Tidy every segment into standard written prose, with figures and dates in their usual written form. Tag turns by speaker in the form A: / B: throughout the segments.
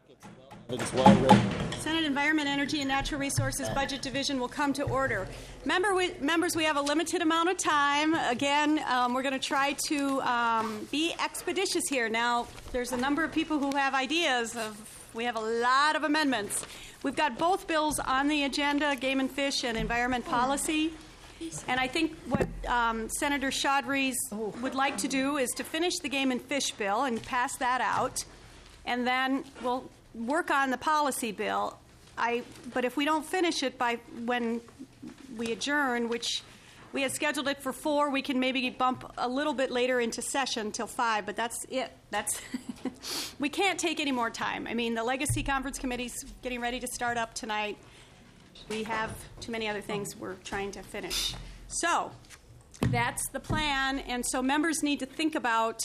A: It's well written.
B: Senate Environment, Energy, and Natural Resources Budget Division will come to order. Members, we have a limited amount of time. Again, we're going to try to be expeditious here. Now, there's a number of people who have ideas. We have a lot of amendments. We've got both bills on the agenda, Game and Fish and Environment Policy. And I think what Senator Chaudhry would like to do is to finish the Game and Fish bill and pass that out. And then we'll work on the policy bill. But if we don't finish it by when we adjourn, which we had scheduled it for 4, we can maybe bump a little bit later into session till 5, but that's it. We can't take any more time. I mean, the Legacy Conference Committee's getting ready to start up tonight. We have too many other things we're trying to finish. So that's the plan, and so members need to think about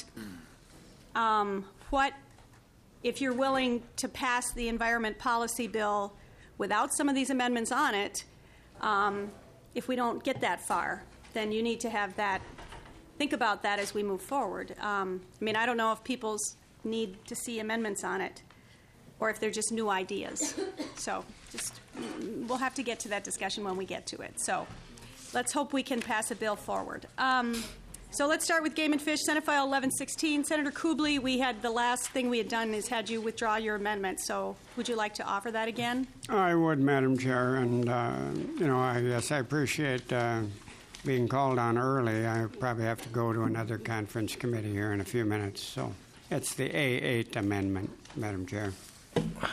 B: what, if you're willing to pass the environment policy bill without some of these amendments on it, if we don't get that far, then you need to have that, think about that as we move forward. I mean, I don't know if people need to see amendments on it or if they're just new ideas. So we'll have to get to that discussion when we get to it. So let's hope we can pass a bill forward. So let's start with Game and Fish, Senate File 1116. Senator Kubley, we had the last thing we had done is had you withdraw your amendment. So would you like to offer that again?
C: I would, Madam Chair. And, I guess I appreciate being called on early. I probably have to go to another conference committee here in a few minutes. So it's the A8 amendment, Madam Chair.
B: All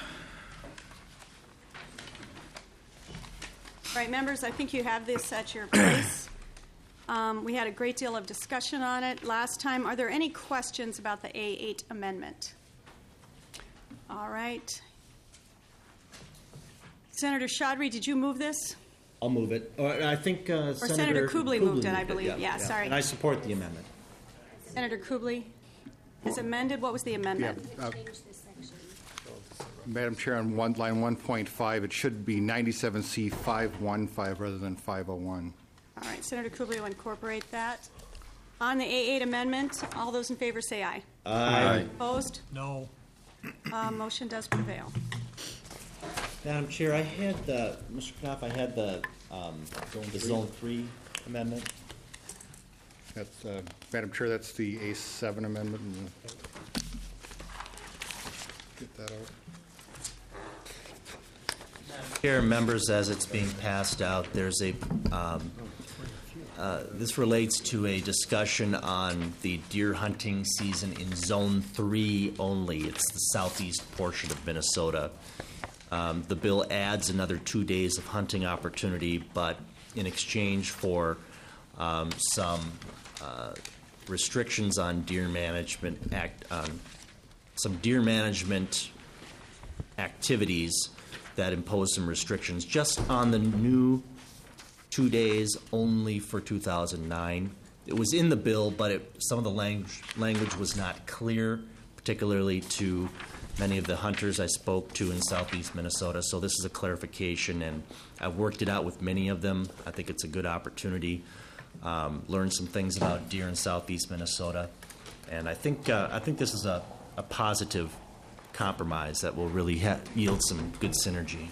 B: right, members, I think you have this at your place. We had a great deal of discussion on it last time. Are there any questions about the A8 amendment? All right. Senator Chaudhry, did you move this?
A: I'll move it. I think
B: Senator Kubley moved it, I believe.
A: Yeah,
B: yeah, sorry.
A: And I support the amendment.
B: Senator Kubley is amended. What was the amendment?
D: Yeah, Madam Chair, on line 1.5, it should be 97C 515 rather than 501.
B: All right, Senator Kubley will incorporate that. On the A8 amendment, all those in favor say aye.
A: Aye.
B: Opposed?
E: No.
B: Motion does prevail.
A: Madam Chair, I had Mr. Knopf, I had the Zone 3 amendment.
D: That's, Madam Chair, that's the A7 amendment. Get that out.
F: Chair, members, as it's being passed out, there's a this relates to a discussion on the deer hunting season in Zone 3 only. It's the southeast portion of Minnesota. The bill adds another 2 days of hunting opportunity, but in exchange for some restrictions on deer management some deer management activities that impose some restrictions just on the new 2 days only for 2009. It was in the bill, but some of the language was not clear, particularly to many of the hunters I spoke to in southeast Minnesota. So this is a clarification, and I've worked it out with many of them. I think it's a good opportunity. Learn some things about deer in southeast Minnesota, and I think this is a positive compromise that will really yield some good synergy.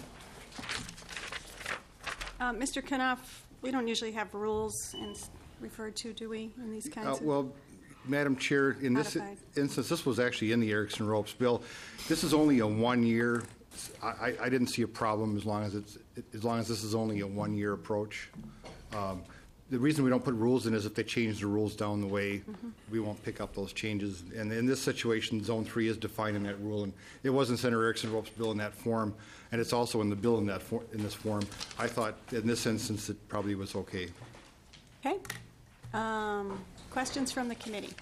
B: Mr. Knopf, we don't usually have rules referred to, do we, in these kinds of...
D: Well, Madam Chair, in this instance, this was actually in the Erickson Ropes bill. This is only a 1 year. I didn't see a problem as long as this is only a 1 year approach. The reason we don't put rules in is if they change the rules down the way, we won't pick up those changes. And in this situation, Zone 3 is defined in that rule, and it was in Senator Erickson Ropes' bill in that form, and it's also in the bill in this form. I thought in this instance it probably was okay.
B: Okay. Questions from the committee?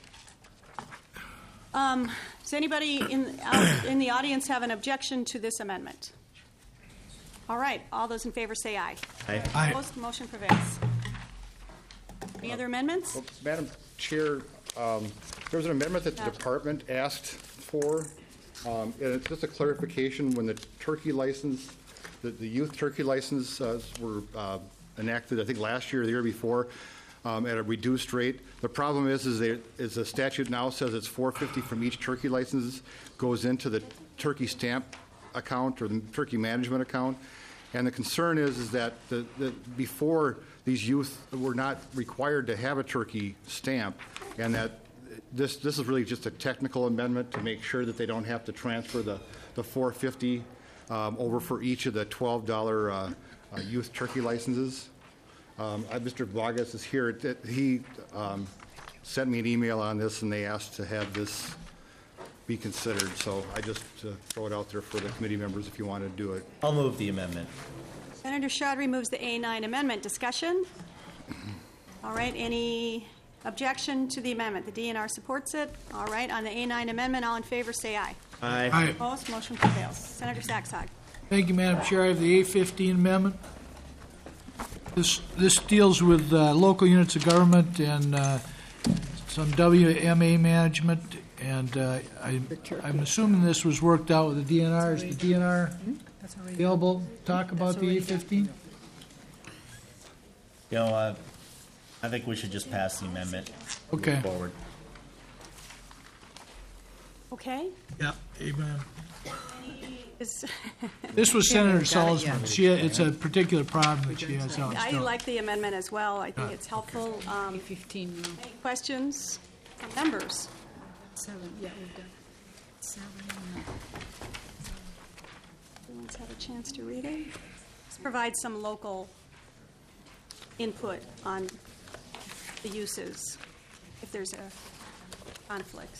B: Does anybody in the audience have an objection to this amendment? All right. All those in favor say aye.
A: Aye.
E: Aye.
B: Opposed? Motion prevails. Any other amendments?
D: Well, Madam Chair, there was an amendment that the department asked for, and it's just a clarification. When the turkey license, the youth turkey license were enacted, I think last year or the year before, at a reduced rate. The problem is the statute now says it's $4.50 from each turkey license goes into the turkey stamp account or the turkey management account. And the concern is that before these youth were not required to have a turkey stamp, and that this is really just a technical amendment to make sure that they don't have to transfer the $4.50 over for each of the $12 youth turkey licenses. Mr. Vargas is here. He sent me an email on this, and they asked to have this be considered. So I just throw it out there for the committee members if you want to do it.
F: I'll move the amendment.
B: Senator Chaudry moves the A9 amendment. Discussion? All right, any objection to the amendment? The DNR supports it. All right, on the A9 amendment, all in favor say aye.
F: Aye.
B: Opposed? Motion prevails. Senator Saxog.
E: Thank you, Madam Chair. I have the A15 amendment. This deals with local units of government and some WMA management, and I'm assuming this was worked out with the DNR. Is the DNR available to talk about the A15?
F: I think we should just pass the amendment.
E: Okay.
F: Move forward.
B: Okay.
E: Yeah, amen.
B: Is-
E: This was Senator Salzman. It's a particular problem that she has out.
B: I like the amendment as well. I think it's helpful.
G: 15, no.
B: Any questions from members?
G: 7, yeah, we've got 7, no.
B: Everyone's had a chance to read it. This provides some local input on the uses if there's a conflict.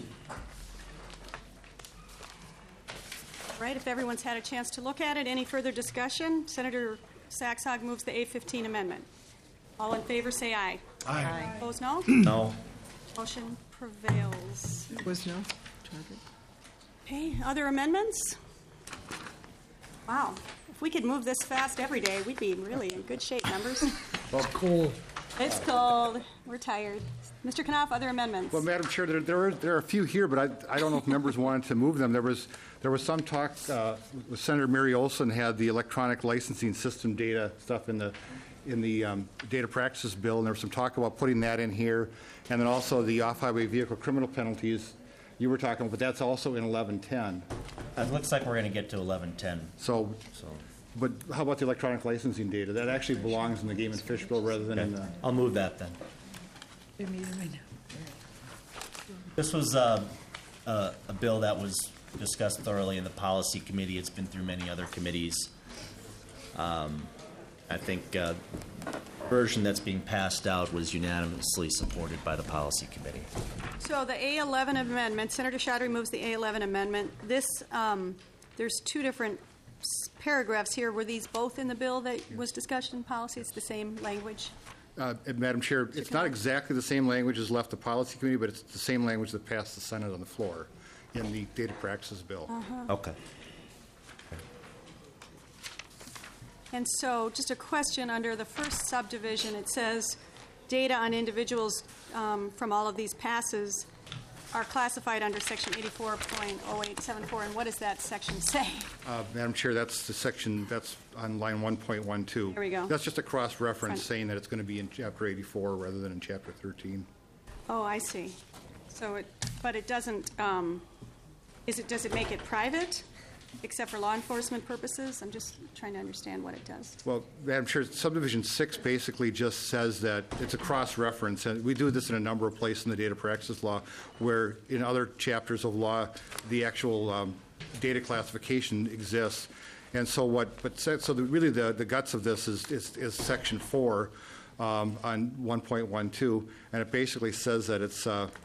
B: Right, if everyone's had a chance to look at it, any further discussion? Senator Saxog moves the A15 amendment. All in favor say aye.
E: Aye.
B: Opposed, no?
F: No.
B: Motion prevails.
G: Was no?
B: Okay, other amendments? Wow, if we could move this fast every day, we'd be really in good shape, members.
E: Cool.
B: It's cold, we're tired. Mr. Knopf, other amendments?
D: Well, Madam Chair, there are a few here, but I don't know if members wanted to move them. There was some talk with Senator Mary Olson had the electronic licensing system data stuff in the data practices bill, and there was some talk about putting that in here, and then also the off-highway vehicle criminal penalties you were talking about, but that's also in 1110.
F: It looks like we're going to get to 1110.
D: So, but how about the electronic licensing data? That actually belongs in the Game and Fish bill rather than in the...
F: I'll move that then. This was a bill that was discussed thoroughly in the policy committee. It's been through many other committees. I think the version that's being passed out was unanimously supported by the policy committee.
B: So the A11 amendment, Senator Chaudry moves the A11 amendment. This, there's two different paragraphs here. Were these both in the bill that was discussed in policy? It's the same language?
D: Madam Chair, it's not exactly the same language as left the policy committee, but it's the same language that passed the Senate on the floor in the data practices bill.
F: Okay.
B: And so, just a question, under the first subdivision, it says data on individuals from all of these passes are classified under section 84.0874, and what does that section say?
D: Madam Chair, that's the section, that's on line 1.12.
B: There we go.
D: That's just a cross-reference
B: Fine.
D: saying that it's going to be in Chapter 84 rather than in Chapter 13.
B: Oh, I see. So but it doesn't, does it make it private, except for law enforcement purposes? I'm just trying to understand what it does.
D: Well, Madam Chair, subdivision 6 basically just says that it's a cross-reference, and we do this in a number of places in the data practices law, where in other chapters of law, the actual data classification exists. And so really the guts of this is Section 4 on 1.12, and it basically says that it's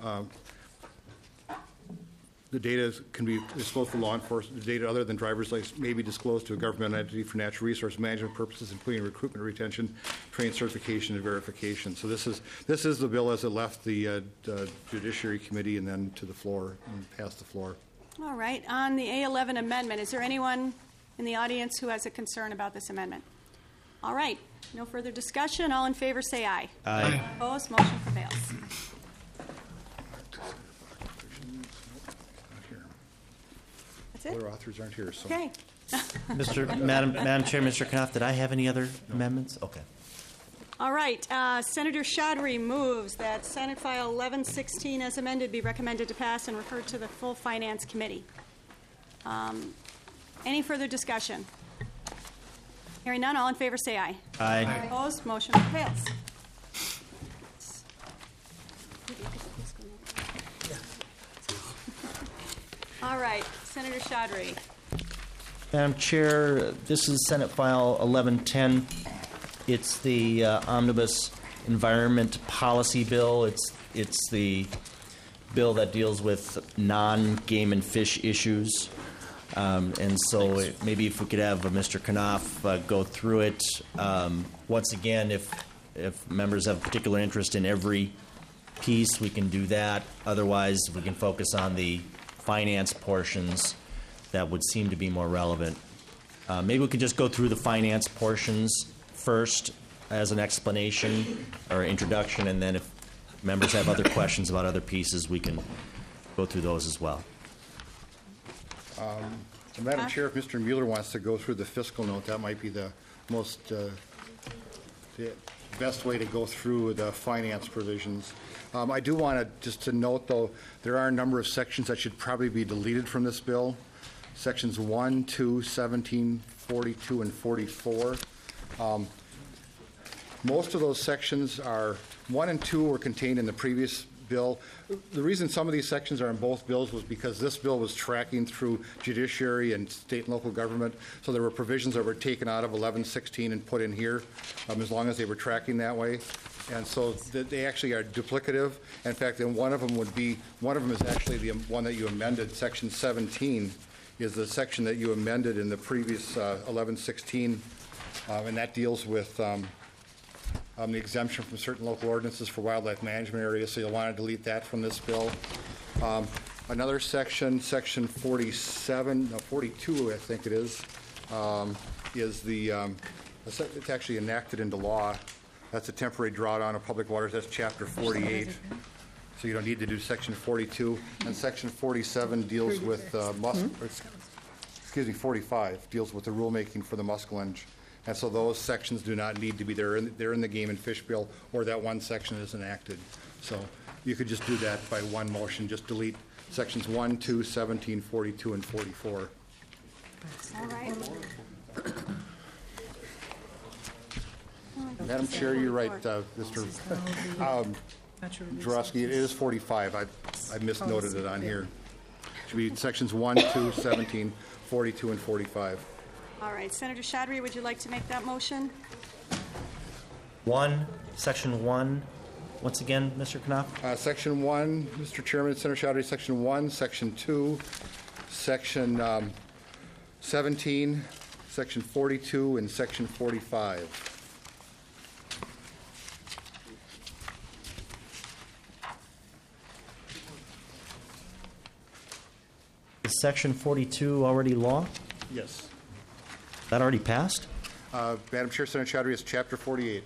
D: the data can be disclosed for law enforcement. The data other than driver's license may be disclosed to a government entity for natural resource management purposes, including recruitment, retention, training, certification, and verification. So this is the bill as it left the Judiciary Committee and then to the floor and passed the floor.
B: All right. On the A11 amendment, is there anyone in the audience who has a concern about this amendment? All right. No further discussion. All in favor say aye.
F: Aye.
B: Opposed? Motion prevails. That's it?
D: Other authors aren't here, so.
B: Okay.
F: Madam Chair, Mr. Knopf, did I have any other amendments? Okay.
B: All right, Senator Chaudhry moves that Senate File 1116 as amended be recommended to pass and referred to the full Finance Committee. Any further discussion? Hearing none, all in favor say aye.
F: Aye.
B: Opposed, motion fails. All right, Senator Chaudhry.
F: Madam Chair, this is Senate File 1110. It's the Omnibus Environment Policy Bill. It's the bill that deals with non-game and fish issues. And so maybe if we could have Mr. Knopf go through it. Once again, if members have particular interest in every piece, we can do that. Otherwise, we can focus on the finance portions that would seem to be more relevant. Maybe we could just go through the finance portions first as an explanation or introduction, and then if members have other questions about other pieces, we can go through those as well.
D: Madam Chair, if Mr. Mueller wants to go through the fiscal note, that might be the most, the best way to go through the finance provisions. I do want to, just to note, though, there are a number of sections that should probably be deleted from this bill. Sections 1, 2, 17, 42, and 44. Most of those sections are, 1 and 2 were contained in the previous bill. The reason some of these sections are in both bills was because this bill was tracking through judiciary and state and local government, so there were provisions that were taken out of 1116 and put in here, as long as they were tracking that way. And so they actually are duplicative. In fact, then one of them is actually the one that you amended, section 17, is the section that you amended in the previous 1116, and that deals with the exemption from certain local ordinances for wildlife management areas, so you'll want to delete that from this bill. Another section, section 42, I think it is the, it's actually enacted into law. That's a temporary drawdown of public waters. That's chapter 48. So you don't need to do section 42. And section 47 deals with 45 deals with the rulemaking for the muskellunge. And so those sections do not need to be there. They're in the game and fish bill, or that one section is enacted. So you could just do that by one motion. Just delete sections 1, 2, 17, 42, and 44.
B: All right.
D: Madam Chair, you're right, Mr. Jarosky. It is 45. I misnoted it on here. It should be sections 1, 2, 17, 42, and 45.
B: All right, Senator Chaudhry, would you like to make that motion?
F: Section 1. Once again, Mr. Knopf?
D: Section 1, Mr. Chairman, Senator Chaudhry, section 1, section 2, section 17, section 42, and section 45.
F: Is section 42 already law?
D: Yes.
F: That already passed?
D: Madam Chair, Senator Chaudhry, is chapter 48.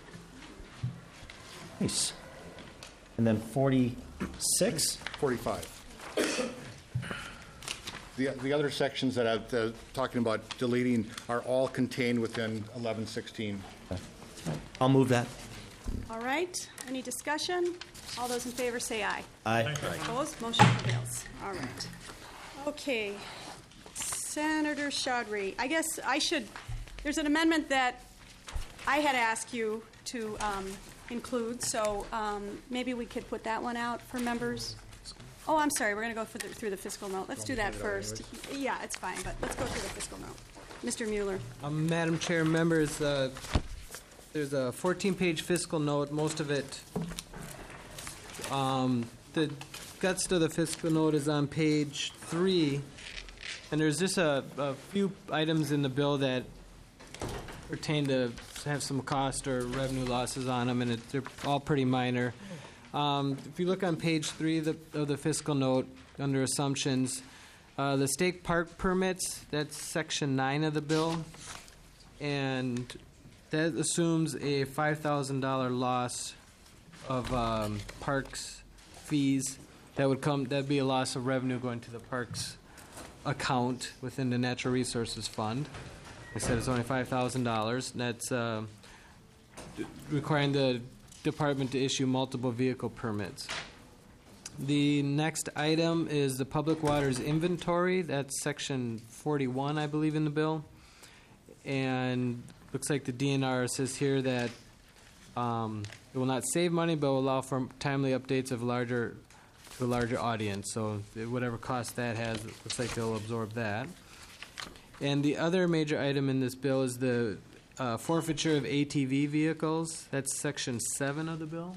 F: Nice. And then 46?
D: 45. The other sections that I'm talking about deleting are all contained within 1116.
F: I'll move that.
B: All right, any discussion? All those in favor say aye.
F: Aye.
B: Opposed, motion prevails. All right. Okay, Senator Chaudhry, I guess I should, there's an amendment that I had asked you to include, so maybe we could put that one out for members. Oh, I'm sorry, we're going to go through the fiscal note. Let's do that first. Yeah, it's fine, but let's go through the fiscal note. Mr. Mueller.
H: Madam Chair, members, there's a 14-page fiscal note. Most of it, the guts to the fiscal note is on page 3, and there's just a few items in the bill that pertain to have some cost or revenue losses on them, and they're all pretty minor. If you look on page 3 of the fiscal note under assumptions, the state park permits, that's section 9 of the bill, and that assumes a $5,000 loss of parks fees. That'd be a loss of revenue going to the parks account within the Natural Resources Fund. I said it's only $5,000. That's requiring the department to issue multiple vehicle permits. The next item is the public waters inventory. That's section 41, I believe, in the bill. And looks like the DNR says here that it will not save money, but will allow for timely updates of to a larger audience. So whatever cost that has, it looks like they'll absorb that. And the other major item in this bill is the forfeiture of ATV vehicles. That's section 7 of the bill.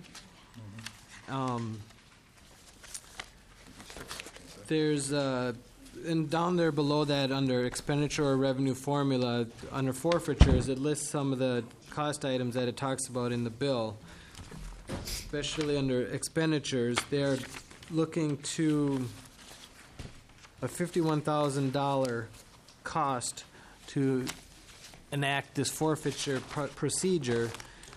H: There's and down there below that, under expenditure or revenue formula, under forfeitures, it lists some of the cost items that it talks about in the bill. Especially under expenditures, they're looking to a $51,000 cost to enact this forfeiture procedure.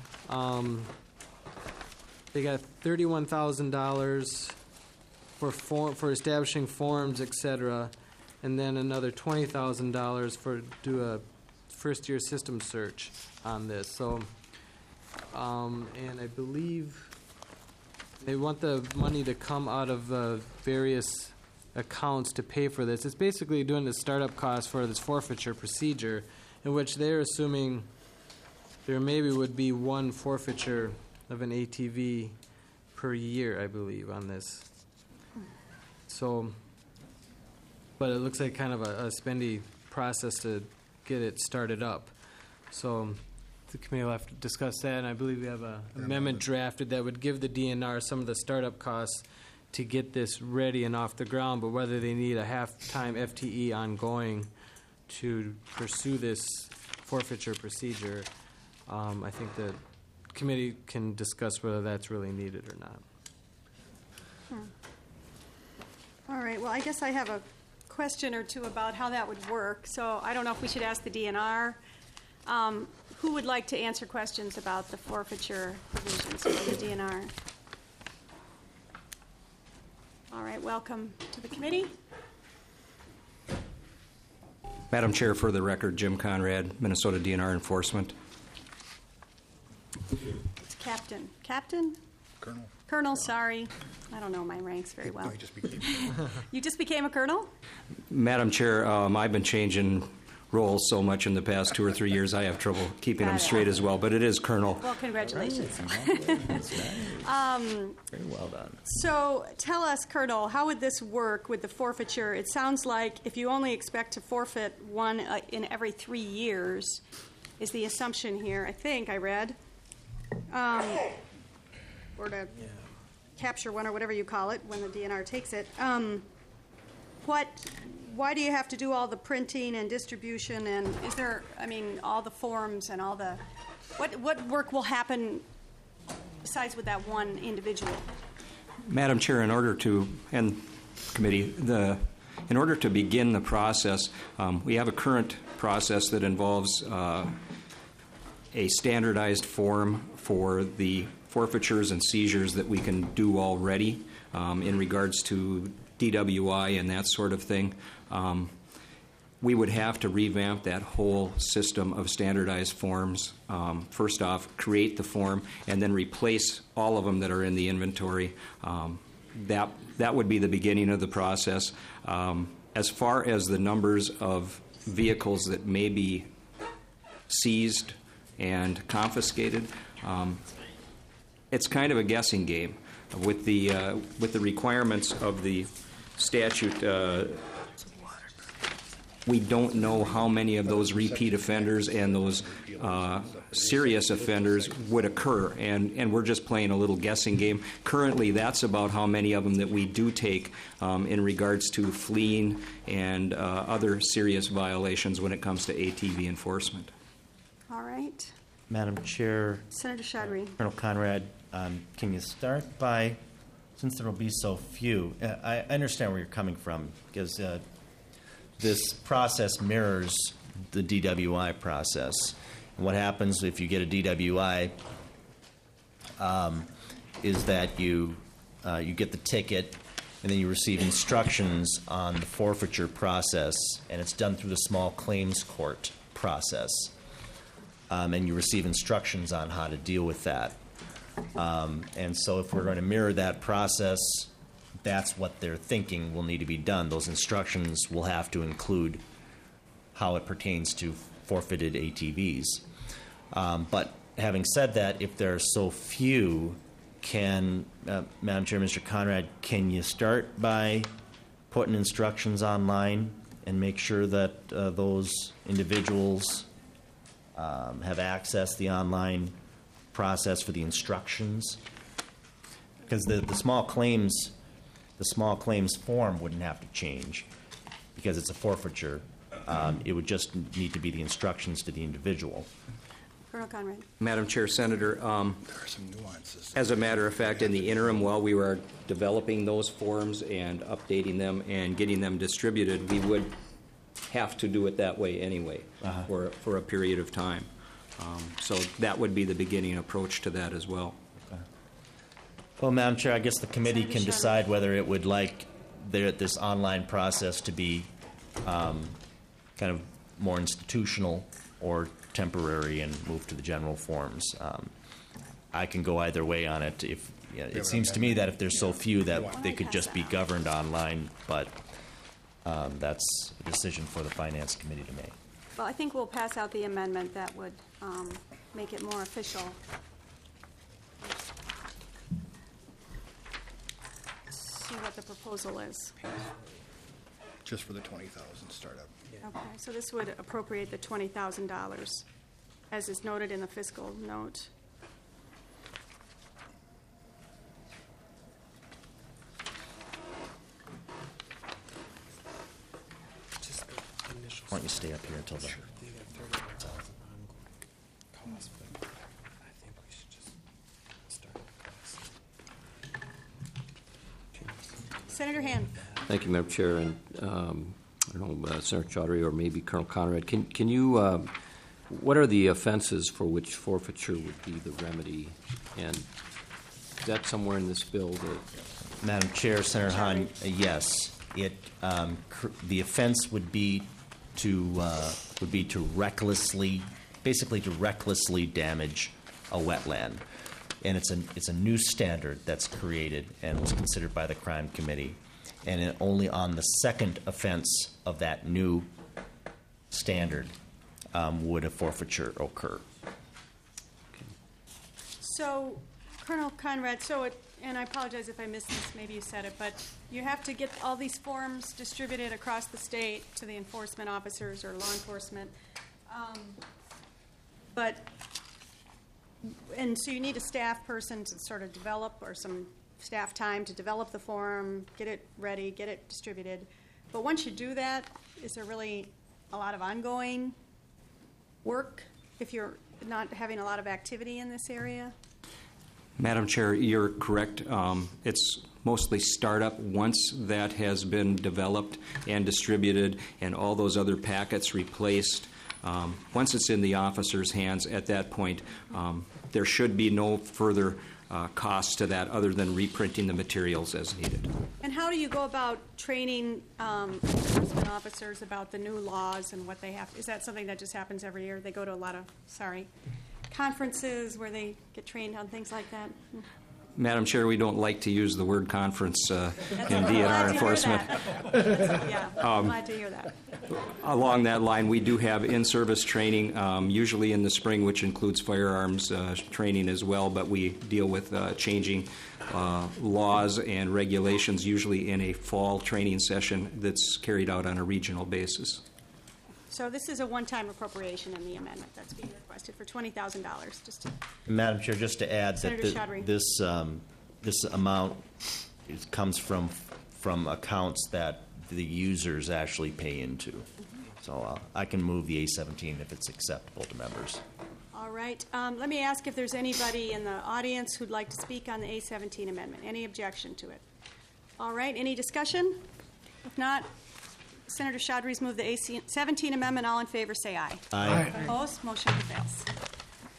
H: They got $31,000 for establishing forms, etc., and then another $20,000 for do a first-year system search on this. So, and I believe they want the money to come out of various accounts to pay for this. It's basically doing the startup cost for this forfeiture procedure, in which they're assuming there maybe would be one forfeiture of an ATV per year, I believe, on this. So, but it looks like kind of a spendy process to get it started up. So the committee will have to discuss that, and I believe we have an amendment drafted that would give the DNR some of the startup costs to get this ready and off the ground, but whether they need a half-time FTE ongoing to pursue this forfeiture procedure, I think the committee can discuss whether that's really needed or not.
B: All right, well, I guess I have a question or two about how that would work. So I don't know if we should ask the DNR. Who would like to answer questions about the forfeiture provisions for the DNR? All right, welcome to the committee.
I: Madam Chair, for the record, Jim Conrad, Minnesota DNR Enforcement.
B: It's Captain. Captain?
D: Colonel.
B: Colonel, sorry. I don't know my ranks very well.
D: No, you just became colonel.
B: You just became a colonel?
I: Madam Chair, I've been changing roles so much in the past 2 or 3 years, I have trouble keeping them straight as well, but it is Colonel.
B: Well, congratulations.
A: Very well done.
B: So tell us, Colonel, how would this work with the forfeiture? It sounds like if you only expect to forfeit one in every 3 years, is the assumption here, I think I read, or to capture one or whatever you call it when the DNR takes it. Why do you have to do all the printing and distribution, and is there, all the forms and all the, what work will happen besides with that one individual?
I: Madam Chair, in order to, and committee, in order to begin the process, we have a current process that involves a standardized form for the forfeitures and seizures that we can do already in regards to DWI and that sort of thing. We would have to revamp that whole system of standardized forms. First off, create the form and then replace all of them that are in the inventory. That would be the beginning of the process. As far as the numbers of vehicles that may be seized and confiscated, it's kind of a guessing game. With the requirements of the statute, we don't know how many of those repeat offenders and those serious offenders would occur, and we're just playing a little guessing game. Currently, that's about how many of them that we do take in regards to fleeing and other serious violations when it comes to ATV enforcement.
B: All right.
A: Madam Chair,
B: Senator Chaudhry.
A: Colonel Conrad, can you start by, since there will be so few, I understand where you're coming from, because this process mirrors the DWI process. And what happens if you get a DWI is that you get the ticket, and then you receive instructions on the forfeiture process, and it's done through the small claims court process.
F: and you receive instructions on how to deal with that. And so if we're going to mirror that process, that's what they're thinking will need to be done. Those instructions will have to include how it pertains to forfeited ATVs. But having said that, if there are so few, Madam Chair, Mr. Conrad, can you start by putting instructions online and make sure that those individuals have accessed the online process for the instructions? Because the small claims form wouldn't have to change because it's a forfeiture. It would just need to be the instructions to the individual.
B: Colonel Conrad.
I: Madam Chair, Senator,
D: There are some nuances.
I: as a matter of fact, in the interim, while we were developing those forms and updating them and getting them distributed, we would have to do it that way anyway for a period of time. So that would be the beginning approach to that as well.
F: Well, Madam Chair, I guess the committee can decide whether it would like this online process to be kind of more institutional or temporary and move to the general forms. I can go either way on it. It seems to me that if there's so few that they could just be governed online, but that's a decision for the Finance Committee to make.
B: Well, I think we'll pass out the amendment that would make it more official. See what the proposal is.
D: Just for the 20,000 startup.
B: Okay, so this would appropriate the $20,000, as is noted in the fiscal note.
F: Why don't you stay up here until the...
B: Senator Hand.
J: Thank you, Madam Chair, and I don't know, Senator Chaudhary or maybe Colonel Conrad. Can you, what are the offenses for which forfeiture would be the remedy? And is that somewhere in this bill that...
F: Madam Chair, Senator Hahn, yes. The offense would be to recklessly damage a wetland, and it's a new standard that's created and was considered by the Crime Committee, and only on the second offense of that new standard would a forfeiture occur.
B: So, Colonel Conrad, and I apologize if I missed this, maybe you said it, but you have to get all these forms distributed across the state to the enforcement officers or law enforcement. And so you need a staff person to sort of develop, or some staff time to develop the form, get it ready, get it distributed. But once you do that, is there really a lot of ongoing work if you're not having a lot of activity in this area?
I: Madam Chair, you're correct. It's mostly startup. Once that has been developed and distributed and all those other packets replaced, once it's in the officer's hands at that point, there should be no further cost to that other than reprinting the materials as needed.
B: And how do you go about training enforcement officers about the new laws and what they have? Is that something that just happens every year? They go to a lot of, conferences where they get trained on things like that?
I: Madam Chair, we don't like to use the word conference in DNR enforcement.
B: Yeah, glad to hear that.
I: Along that line, we do have in-service training, usually in the spring, which includes firearms training as well, but we deal with changing laws and regulations, usually in a fall training session that's carried out on a regional basis.
B: So this is a one-time appropriation in the amendment that's being requested for $20,000. Just to
F: Madam Chair, just to add
B: Senator
F: that
B: Chaudhary.
F: this amount comes from accounts that the users actually pay into. So I can move the A-17 if it's acceptable to members.
B: All right. Let me ask if there's anybody in the audience who'd like to speak on the A-17 amendment. Any objection to it? All right. Any discussion? If not, Senator Chaudhary's moved the A-17 amendment. All in favor, say aye.
F: Aye.
B: Opposed? Motion fails.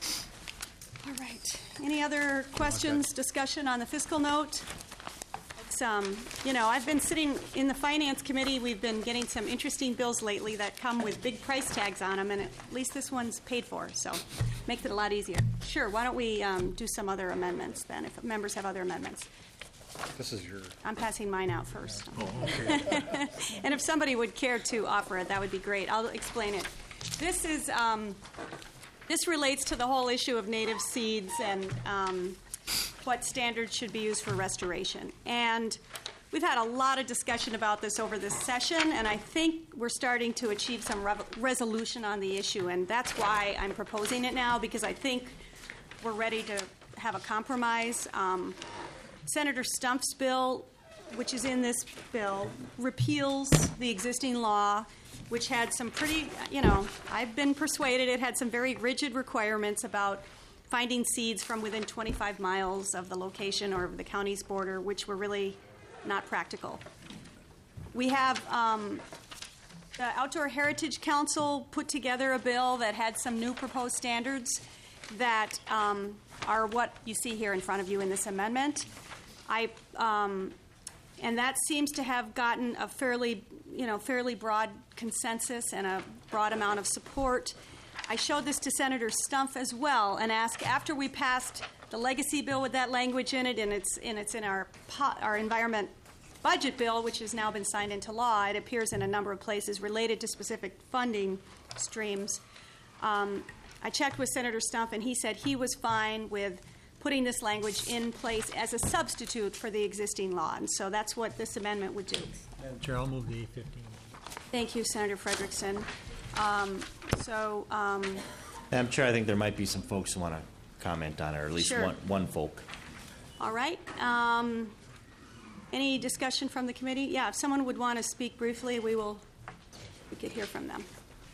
B: All right. Any other questions, discussion on the fiscal note? it's, I've been sitting in the Finance Committee. We've been getting some interesting bills lately that come with big price tags on them, and at least this one's paid for, so makes it a lot easier. Sure, why don't we do some other amendments then, if members have other amendments?
D: This is your.
B: I'm passing mine out first. And if somebody would care to offer it, that would be great. I'll explain it. This is this relates to the whole issue of native seeds and what standards should be used for restoration. And we've had a lot of discussion about this over this session, and I think we're starting to achieve some resolution on the issue, and that's why I'm proposing it now, because I think we're ready to have a compromise. Senator Stumpf's bill, which is in this bill, repeals the existing law, which had some pretty, I've been persuaded it had some very rigid requirements about finding seeds from within 25 miles of the location or of the county's border, which were really not practical. We have the Outdoor Heritage Council put together a bill that had some new proposed standards that are what you see here in front of you in this amendment. And that seems to have gotten a fairly broad consensus and a broad amount of support. I showed this to Senator Stumpf as well and asked, after we passed the legacy bill with that language in it, and it's in our environment budget bill, which has now been signed into law. It appears in a number of places related to specific funding streams. I checked with Senator Stumpf, and he said he was fine with putting this language in place as a substitute for the existing law. And so that's what this amendment would do.
K: Madam Chair, I'll move the 15.
B: Thank you, Senator Frederickson.
A: Madam Chair, I think there might be some folks who want to comment on it, or at least
B: Sure.
A: one folk.
B: All right. Any discussion from the committee? Yeah, if someone would want to speak briefly, we could hear from them.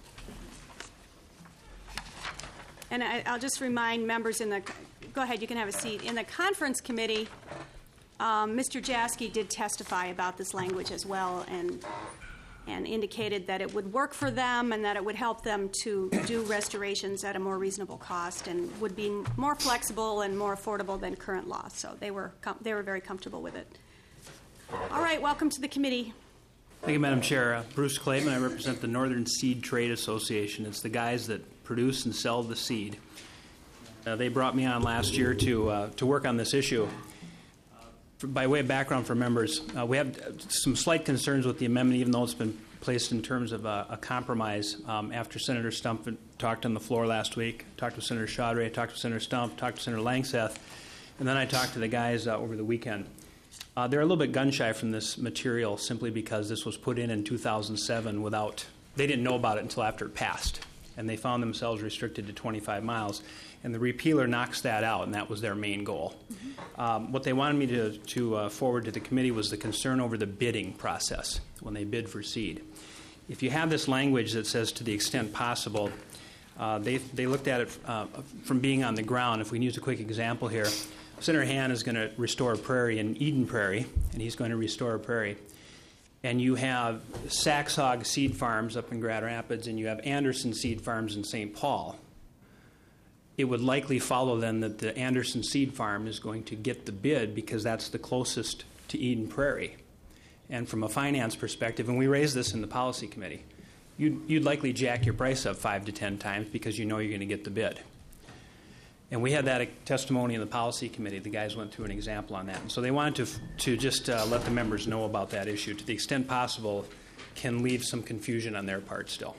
B: And I'll just remind members go ahead, you can have a seat. In the conference committee, Mr. Jaski did testify about this language as well and indicated that it would work for them and that it would help them to do restorations at a more reasonable cost and would be more flexible and more affordable than current law. So they were very comfortable with it. All right, welcome to the committee.
L: Thank you, Madam Chair. Bruce Clayton, I represent the Northern Seed Trade Association. It's the guys that produce and sell the seed. They brought me on last year to work on this issue. By way of background for members, we have some slight concerns with the amendment, even though it's been placed in terms of a compromise. After Senator Stumpf talked on the floor last week, talked with Senator Chaudhry, talked with Senator Stumpf, talked to Senator Langseth, and then I talked to the guys over the weekend. They're a little bit gun-shy from this material simply because this was put in 2007 they didn't know about it until after it passed, and they found themselves restricted to 25 miles. And the repealer knocks that out, and that was their main goal. Mm-hmm. What they wanted me to forward to the committee was the concern over the bidding process when they bid for seed. If you have this language that says to the extent possible, they looked at it from being on the ground. If we can use a quick example here, Senator Han is going to restore a prairie in Eden Prairie, and he's going to restore a prairie. And you have Saxhog Seed Farms up in Grand Rapids, and you have Anderson Seed Farms in St. Paul. It would likely follow then that the Anderson Seed Farm is going to get the bid because that's the closest to Eden Prairie. And from a finance perspective, and we raised this in the policy committee, you'd likely jack your price up 5 to 10 times because you know you're going to get the bid. And we had that testimony in the policy committee. The guys went through an example on that. And so they wanted to just let the members know about that issue. To the extent possible, can leave some confusion on their part still.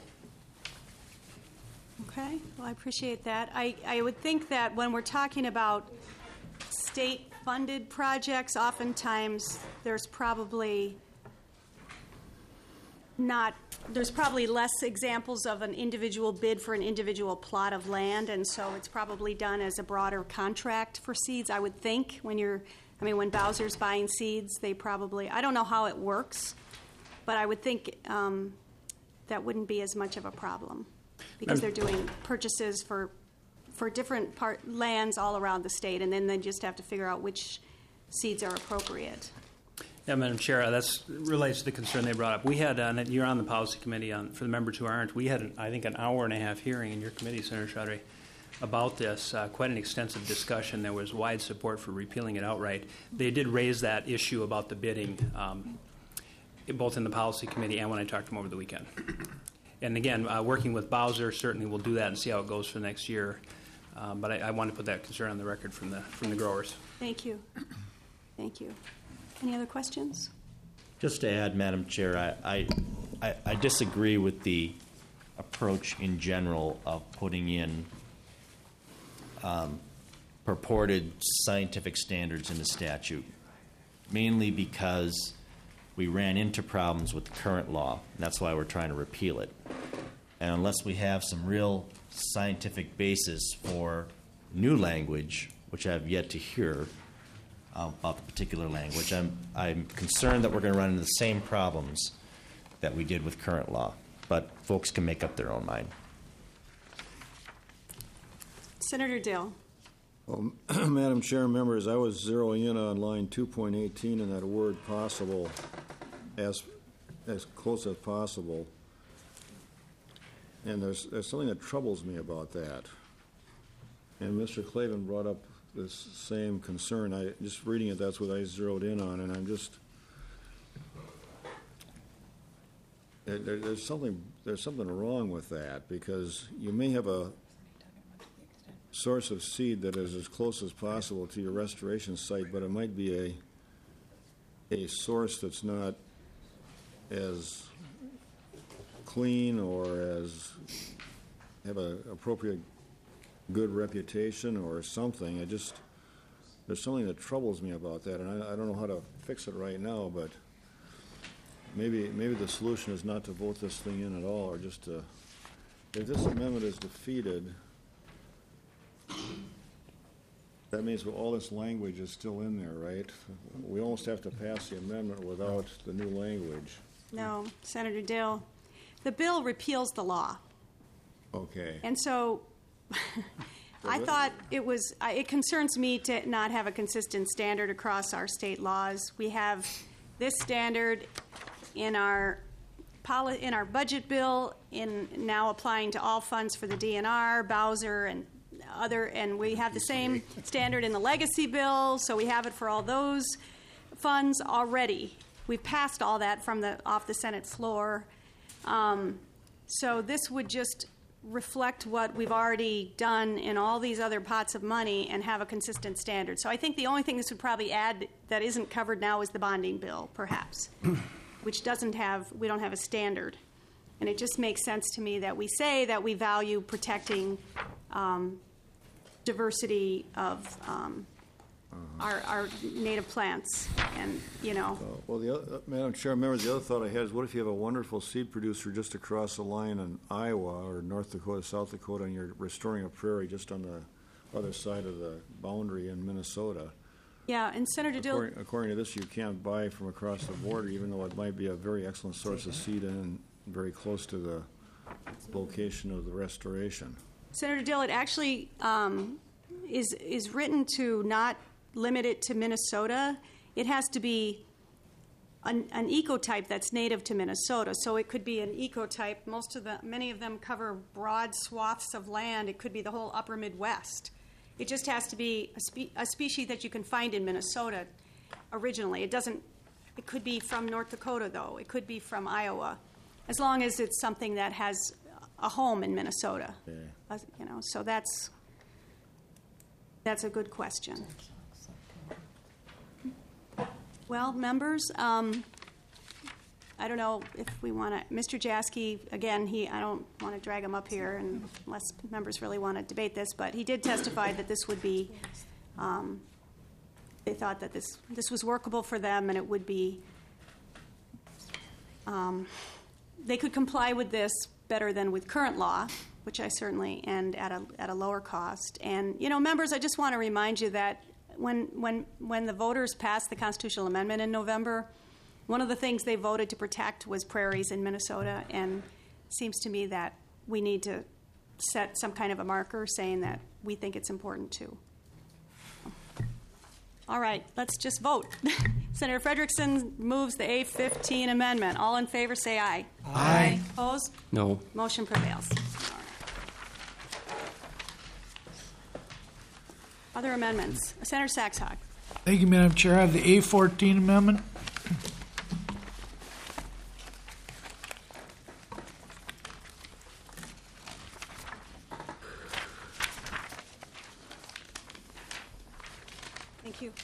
B: Okay, well, I appreciate that. I would think that when we're talking about state-funded projects, oftentimes there's probably less examples of an individual bid for an individual plot of land, and so it's probably done as a broader contract for seeds, I would think. When Bowser's buying seeds, I don't know how it works, but I would think that wouldn't be as much of a problem because they're doing purchases for different lands all around the state, and then they just have to figure out which seeds are appropriate.
L: Yeah, Madam Chair, that relates to the concern they brought up. We had, you're on the policy committee, for the members who aren't, we had, I think, an hour and a half hearing in your committee, Senator Chaudhry, about this, quite an extensive discussion. There was wide support for repealing it outright. They did raise that issue about the bidding, both in the policy committee and when I talked to them over the weekend. And again, working with Bowser, certainly we'll do that and see how it goes for next year. But I want to put that concern on the record from the growers.
B: Thank you. Thank you. Any other questions?
A: Just to add, Madam Chair, I disagree with the approach in general of putting in purported scientific standards in the statute, mainly because we ran into problems with the current law, and that's why we're trying to repeal it. And unless we have some real scientific basis for new language, which I've yet to hear about the particular language, I'm concerned that we're going to run into the same problems that we did with current law. But folks can make up their own mind.
B: Senator Dill.
K: Well, Madam Chair, members, I was zeroing in on line 2.18 and that word possible as close as possible. And there's something that troubles me about that. And Mr. Clavin brought up this same concern. Just reading it, that's what I zeroed in on, and I'm just there's something wrong with that, because you may have a source of seed that is as close as possible to your restoration site, but it might be a source that's not as clean or as have an appropriate good reputation or something. There's something that troubles me about that, and I don't know how to fix it right now, but maybe the solution is not to vote this thing in at all, or just to, if this amendment is defeated, that means all this language is still in there, right? We almost have to pass the amendment without the new language.
B: No, Senator Dill. The bill repeals the law.
K: Okay.
B: And so I thought it concerns me to not have a consistent standard across our state laws. We have this standard in our budget bill, in now applying to all funds for the DNR, Bowser, and we have the same standard in the legacy bill, so we have it for all those funds already. We've passed all that off the Senate floor. So this would just reflect what we've already done in all these other pots of money and have a consistent standard. So I think the only thing this would probably add that isn't covered now is the bonding bill, perhaps, which we don't have a standard. And it just makes sense to me that we say that we value protecting diversity of our native plants, and
K: Well, Madam Chair, remember the other thought I had is, what if you have a wonderful seed producer just across the line in Iowa or North Dakota, South Dakota, and you're restoring a prairie just on the other side of the boundary in Minnesota?
B: Yeah, and Senator Dill.
K: According to this, you can't buy from across the border, even though it might be a very excellent source of seed and very close to the location of the restoration.
B: Senator Dill, it actually is written to not limit it to Minnesota. It has to be an ecotype that's native to Minnesota. So it could be an ecotype. Many of them cover broad swaths of land. It could be the whole upper Midwest. It just has to be a species that you can find in Minnesota originally. It could be from North Dakota, though. It could be from Iowa, as long as it's something that has a home in Minnesota.
K: Okay.
B: So that's a good question. Well, members, I don't know if we want to. Mr. Jaski, again, I don't want to drag him up here unless members really want to debate this, but he did testify that this would be. They thought that this was workable for them, and it would be. They could comply with this better than with current law, which I certainly, and at a lower cost. And members, I just want to remind you that when the voters passed the constitutional amendment in November, one of the things they voted to protect was prairies in Minnesota, and it seems to me that we need to set some kind of a marker saying that we think it's important too. All right, let's just vote. Senator Frederickson moves the A15 amendment. All in favor, say aye.
J: Aye.
B: Opposed?
J: No.
B: Motion prevails. Other amendments? Senator Saxhog.
E: Thank you, Madam Chair. I have the A14 amendment.
B: Thank you.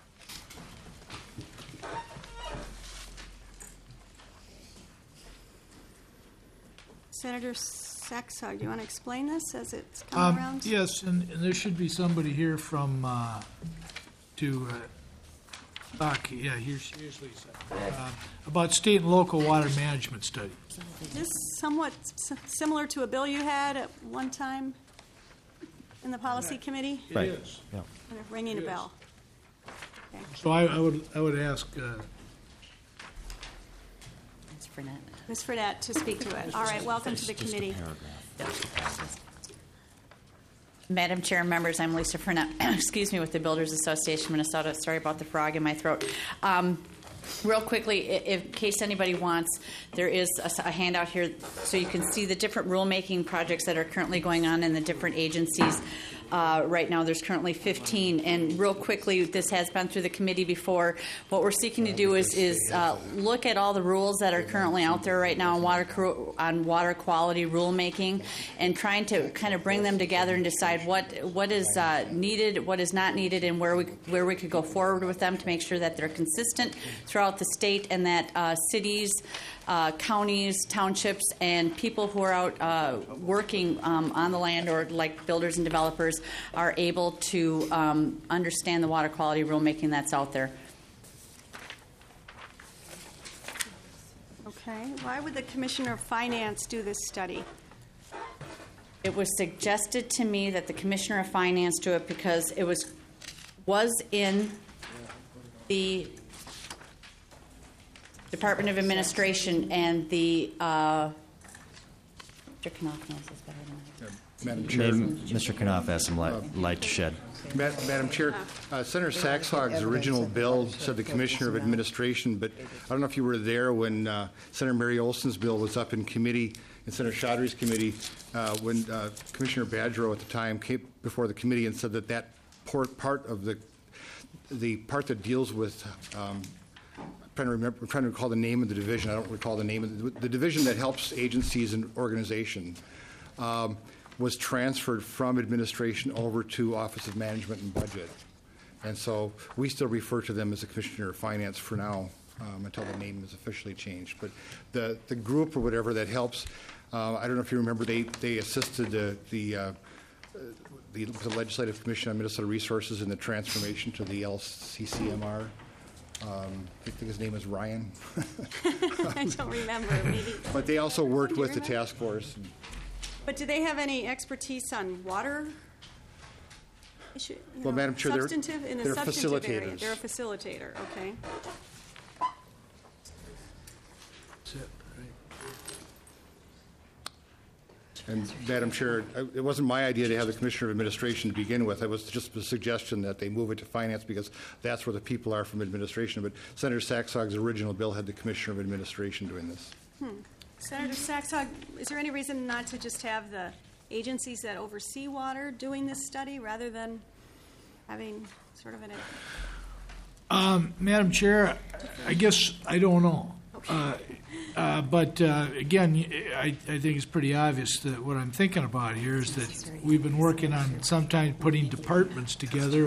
B: Senator Saxhog, do you want to explain this as it's come around?
E: Yes, and there should be somebody here from, to talk, yeah, here's Lisa, about state and local water management study.
B: This somewhat similar to a bill you had at one time in the policy committee?
A: Right.
E: It is.
A: Yeah.
B: Ringing a bell. Okay.
E: So I would ask,
B: Ms. Fredette to speak to it. All right, welcome to the committee.
M: Madam Chair and members, I'm Lisa Frenette, excuse me, with the Builders Association of Minnesota. Sorry about the frog in my throat. Real quickly, in case anybody wants, there is a handout here so you can see the different rulemaking projects that are currently going on in the different agencies. Right now, there's currently 15. And real quickly, this has been through the committee before. What we're seeking to do is look at all the rules that are currently out there right now on water quality rulemaking, and trying to kind of bring them together and decide what is needed, what is not needed, and where we could go forward with them to make sure that they're consistent throughout the state, and that cities, counties, townships, and people who are out working on the land, or like builders and developers, are able to understand the water quality rulemaking that's out there.
B: Okay. Why would the Commissioner of Finance do this study?
M: It was suggested to me that the Commissioner of Finance do it because it was in the Department of Administration, and the Mr. Knopf knows this better than I do.
D: Madam Chair.
A: Mr. Knopf has some light to shed.
D: Madam Chair, Senator Saxhog's original bill said the Commissioner of Administration, but I don't know if you were there when Senator Mary Olson's bill was up in committee, in Senator Chaudhry's committee, when Commissioner Badgerow at the time came before the committee and said that part of the part that deals with I'm trying to recall the name of the division. I don't recall the name of the division that helps agencies and organizations. Was transferred from administration over to Office of Management and Budget. And so we still refer to them as the Commissioner of Finance for now, until the name is officially changed. But the group or whatever that helps, I don't know if you remember, they assisted the Legislative Commission on Minnesota Resources in the transformation to the LCCMR. I think his name is Ryan.
B: I don't remember. Maybe.
D: But they also worked with the task force.
B: But do they have any expertise on water issue?
D: Well, Madam Chair, they're
B: substantive area.
D: facilitators.
B: They're a facilitator. Okay.
E: that's it, right?
D: And Madam Chair, it wasn't my idea to have the Commissioner of Administration to begin with. It was just a suggestion that they move it to Finance because that's where the people are from administration. But Senator Saxhog's original bill had the Commissioner of Administration doing this.
B: Senator Saxhog, is there any reason not to just have the agencies that oversee water doing this study rather than having sort of an...
E: Madam Chair, I guess I don't know. But again, I think it's pretty obvious that what I'm thinking about here is that we've been working on sometimes putting departments together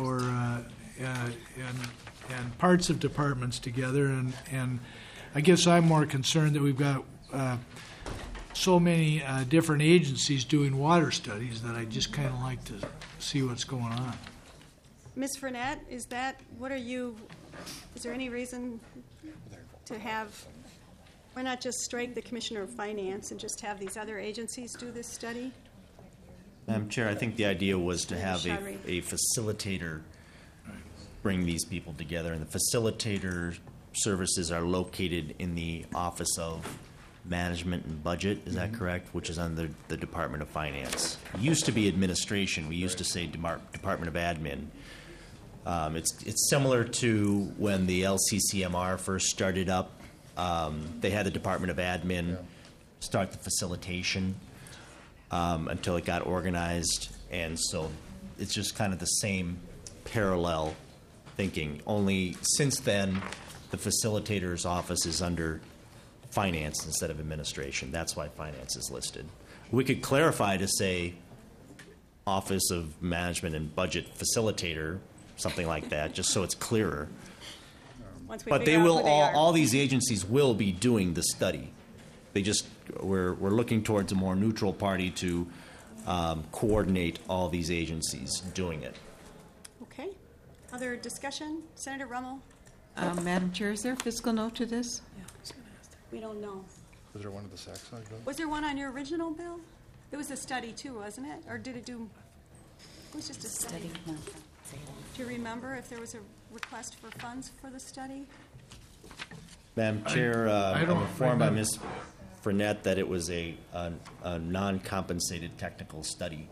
E: and parts of departments together, and I guess I'm more concerned that we've got so many different agencies doing water studies that I just kind of like to see what's going on.
B: Ms. Frenette, is there any reason to have, why not just strike the Commissioner of Finance and just have these other agencies do this study?
A: Madam Chair, I think the idea was to have
B: Chaudhry.
A: a facilitator bring these people together, and the facilitator services are located in the Office of Management and Budget, is that correct? Which is under the Department of Finance. It used to be administration. We used to say Department of Admin. It's similar to when the LCCMR first started up. They had the Department of Admin start the facilitation until it got organized, and so it's just kind of the same parallel thinking. Only since then, the facilitator's office is under finance instead of administration. That's why finance is listed. We could clarify to say Office of Management and Budget Facilitator, something like that, just so it's clearer.
B: Once we
A: But
B: figure
A: they
B: out
A: will
B: who they
A: all,
B: are.
A: all these agencies will be doing the study. They just, we're looking towards a more neutral party to coordinate all these agencies doing it.
B: Okay. Other discussion? Senator Rummel?
N: Madam Chair, is there a fiscal note to this?
B: We don't know.
D: Was there one of the Saxon bill?
B: Was there one on your original bill? It was a study too, wasn't it? Or did it do, it was just a study. Do you remember if there was a request for funds for the study?
A: Madam Chair,
E: I don't
A: I'm informed by
E: remember.
A: Ms. Fournette that it was a non-compensated technical study.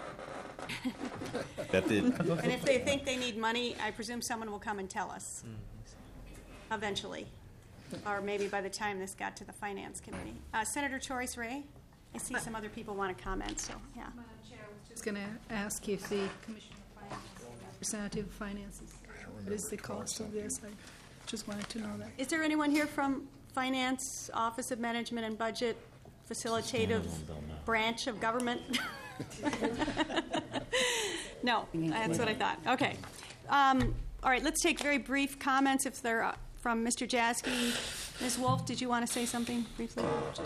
A: That the,
B: And if they think they need money, I presume someone will come and tell us eventually, or maybe by the time this got to the Finance Committee. Senator Choice Ray, I see some other people want to comment, so, yeah.
G: Madam Chair, I was just going to ask if the Commissioner of Finance, Representative of Finances, what is the cost of this? I just wanted to know that.
B: Is there anyone here from Finance, Office of Management and Budget, Facilitative Branch of Government? No, that's what I thought. Okay. All right, let's take very brief comments if they're from Mr. Jaski. Ms. Wolf, did you want to say something briefly?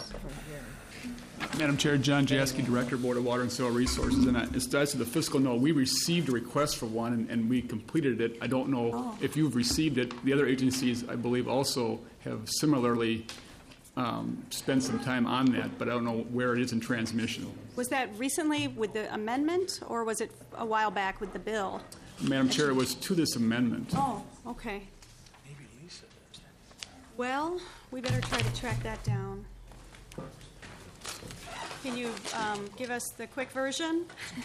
O: Madam Chair, John Jaski, Director, Board of Water and Soil Resources. And as to the fiscal note, we received a request for one, and we completed it. I don't know if you've received it. The other agencies, I believe, also have similarly spent some time on that, but I don't know where it is in transmission.
B: Was that recently with the amendment, or was it a while back with the bill?
O: Madam Chair, it was to this amendment.
B: Oh, okay. Well, we better try to track that down. Can you give us the quick version?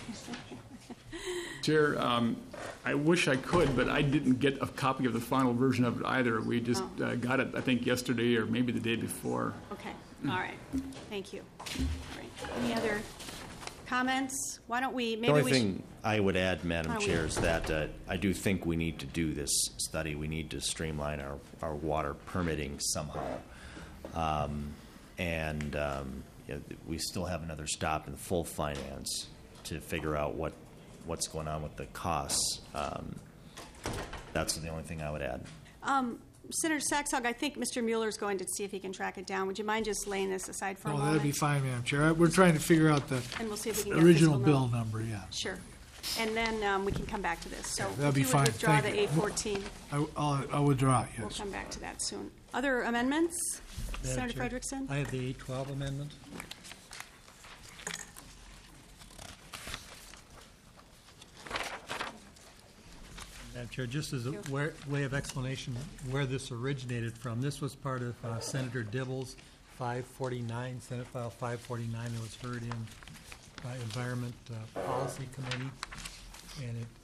O: Chair, I wish I could, but I didn't get a copy of the final version of it either. We just got it, I think, yesterday or maybe the day before.
B: Okay, all right. Thank you. All right. Any other comments? Why don't we,
A: the
B: maybe
A: only
B: we
A: thing I would add, Madam
B: Oh,
A: Chair, is that I do think we need to do this study. We need to streamline our water permitting somehow. You know, we still have another stop in the full finance to figure out what's going on with the costs. That's the only thing I would add.
B: Senator Saxog, I think Mr. Mueller's going to see if he can track it down. Would you mind just laying this aside for a
E: Oh,
B: moment?
E: that'd be fine, Madam Chair. We're trying to figure out the
B: And we'll see if we can get
E: original
B: fiscal
E: bill
B: note.
E: number, yeah.
B: Sure. And then we can come back to this. So
E: That'd
B: if
E: be
B: you would
E: fine.
B: withdraw
E: Thank
B: the
E: you.
B: A14,
E: I'll withdraw it,
B: we'll
E: yes.
B: come back to that soon. Other amendments? Senator Frederickson?
P: I have the A12 amendment. Madam Chair, just as a way of explanation where this originated from, this was part of Senator Dibble's 549, Senate File 549, that was heard in Environment Policy Committee, and it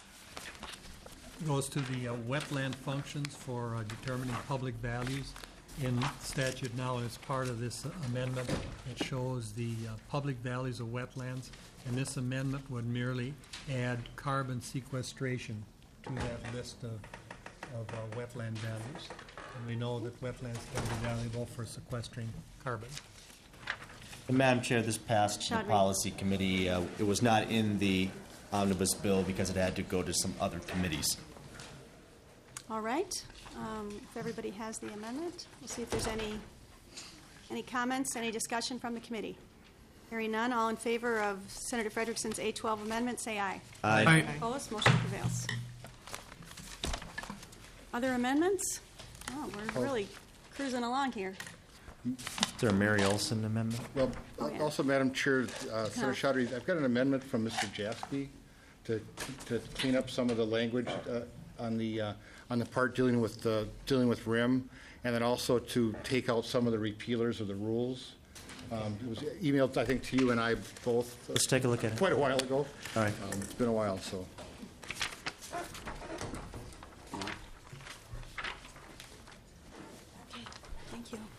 P: goes to the wetland functions for determining public values. In statute now, as part of this amendment, it shows the public values of wetlands, and this amendment would merely add carbon sequestration to that list of wetland values. And we know that wetlands can be valuable for sequestering carbon.
A: And Madam Chair, this passed the
B: Chaudhry.
A: Policy Committee. It was not in the omnibus bill because it had to go to some other committees.
B: All right. If everybody has the amendment, we'll see if there's any comments, any discussion from the committee. Hearing none, all in favor of Senator Frederickson's A12 amendment, say aye.
A: Aye.
B: Opposed, motion prevails. Other amendments? Oh, we're really cruising along here.
A: Is there a Mary Olson amendment?
D: Well,
B: Oh, yeah.
D: also, Madam Chair, Senator Chaudhry, I've got an amendment from Mr. Jaski to clean up some of the language on the part dealing with RIM, and then also to take out some of the repealers of the rules. It was emailed, I think, to you and I both.
A: Let's take a look at it.
D: Quite a while ago.
A: All right.
D: It's been a while, so.
B: Thank you.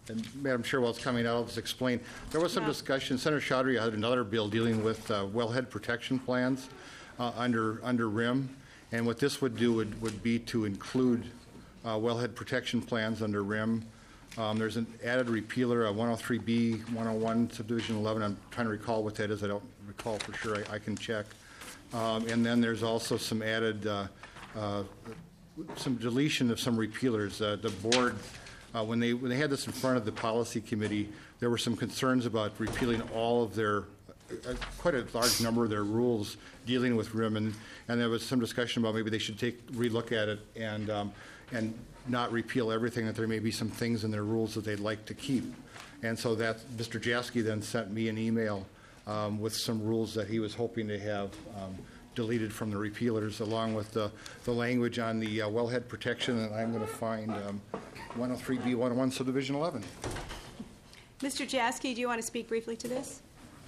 D: and Madam Chair, while it's coming out, I'll just explain. There was some discussion. Senator Chaudhry had another bill dealing with wellhead protection plans under RIM, and what this would do would be to include wellhead protection plans under RIM. There's an added repealer, 103B, 101, subdivision 11. I'm trying to recall what that is. I don't recall for sure. I can check. And then there's also some added, some deletion of some repealers. The board, when they had this in front of the policy committee, there were some concerns about repealing all of their, quite a large number of their rules dealing with RIM, and there was some discussion about maybe they should relook at it and not repeal everything, that there may be some things in their rules that they'd like to keep. And so that Mr. Jaski then sent me an email with some rules that he was hoping to have deleted from the repealers, along with the language on the wellhead protection, and I'm going to find 103B 101 subdivision 11.
B: Mr. Jaski, do you want to speak briefly to this?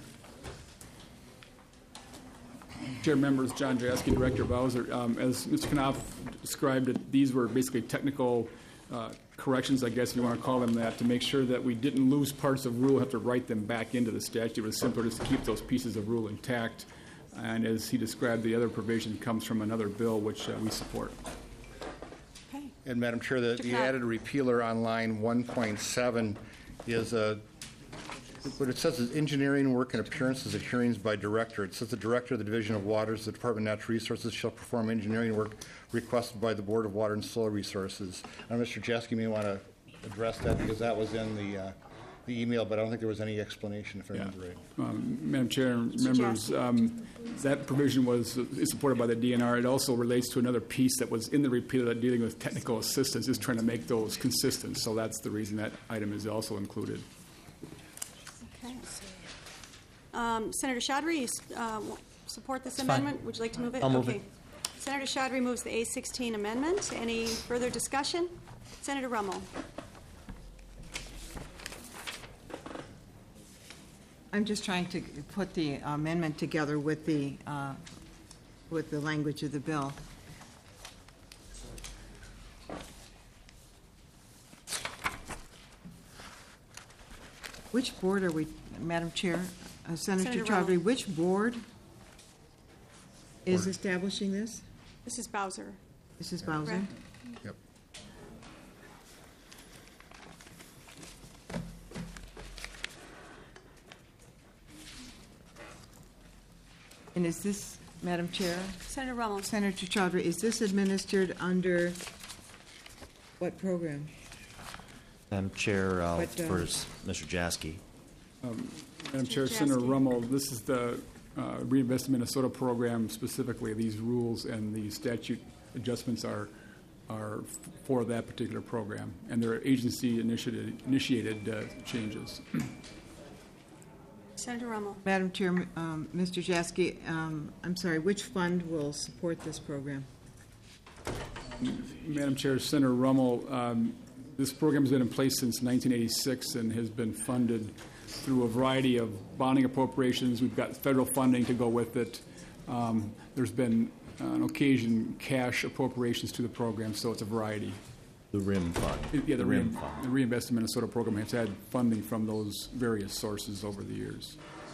O: Chair members, John Jaski, Director Bowser. As Mr. Knopf described it, these were basically technical corrections, I guess if you want to call them that, to make sure that we didn't lose parts of rule, have to write them back into the statute. It was simpler just to keep those pieces of rule intact. And as he described, the other provision comes from another bill, which we support.
B: Okay.
D: And Madam Chair, the added repealer on line 1.7 is what it says is engineering work and appearances of hearings by director. It says the director of the Division of Waters, the Department of Natural Resources, shall perform engineering work requested by the Board of Water and Soil Resources. Mr. Jaski may want to address that because that was in the email, but I don't think there was any explanation, if I remember right.
O: Madam Chair and members, that provision is supported by the DNR. It also relates to another piece that was in the repealer that dealing with technical assistance, is trying to make those consistent. So that's the reason that item is also included.
B: Okay. Senator Chaudhry, you support this amendment? Would you like to move it?
A: I'll move it.
B: Senator Chaudhry moves the A16 amendment. Any further discussion? Senator Rummel.
N: I'm just trying to put the amendment together with the language of the bill. Which board are we, Madam Chair? Senator Chaudhry, which board is establishing this?
B: This is Bowser.
N: This is Bowser?
B: Correct.
D: Yep.
N: And is this, Madam Chair?
B: Senator Rummel.
N: Senator Chaudhry, is this administered under what program?
A: Madam Chair,
N: But,
A: first, Mr. Jaski.
O: Madam Chair, Senator Rummel, this is the Reinvest in Minnesota program. Specifically, these rules and the statute adjustments are for that particular program, and they're agency-initiated changes.
B: Senator Rummel.
N: Madam Chair, Mr. Jaski, I'm sorry, which fund will support this program?
O: Madam Chair, Senator Rummel, this program has been in place since 1986 and has been funded through a variety of bonding appropriations. We've got federal funding to go with it. There's been, on occasion, cash appropriations to the program, so it's a variety.
A: The RIM fund.
O: Yeah, the RIM
A: fund.
O: The Reinvest in Minnesota program has had funding from those various sources over the years.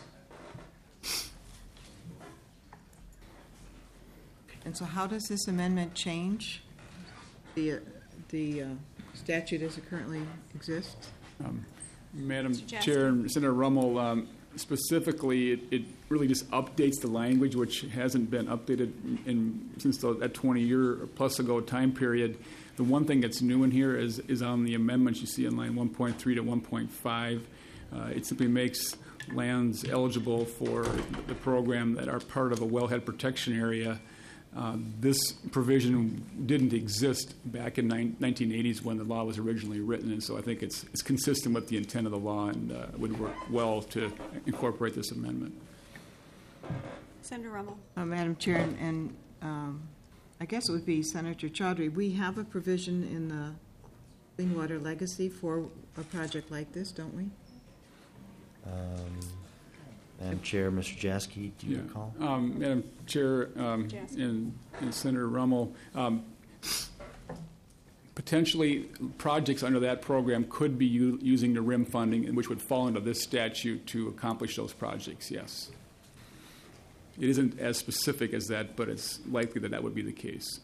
N: And so how does this amendment change the statute as it currently exists?
O: Madam Chair and Senator Rummel, specifically, it really just updates the language, which hasn't been updated since that 20-year-plus ago time period. The one thing that's new in here is on the amendments you see in line 1.3 to 1.5. It simply makes lands eligible for the program that are part of a wellhead protection area. This provision didn't exist back in 1980s when the law was originally written, and so I think it's consistent with the intent of the law and would work well to incorporate this amendment.
B: Senator Rummel.
N: Madam Chair, and I guess it would be Senator Chaudhry. We have a provision in the Clean Water Legacy for a project like this, don't we?
A: Madam Chair, Mr. Jaski, do you recall?
O: Madam Chair and Senator Rummel, potentially projects under that program could be using the RIM funding, which would fall into this statute to accomplish those projects, yes. It isn't as specific as that, but it's likely that that would be the case.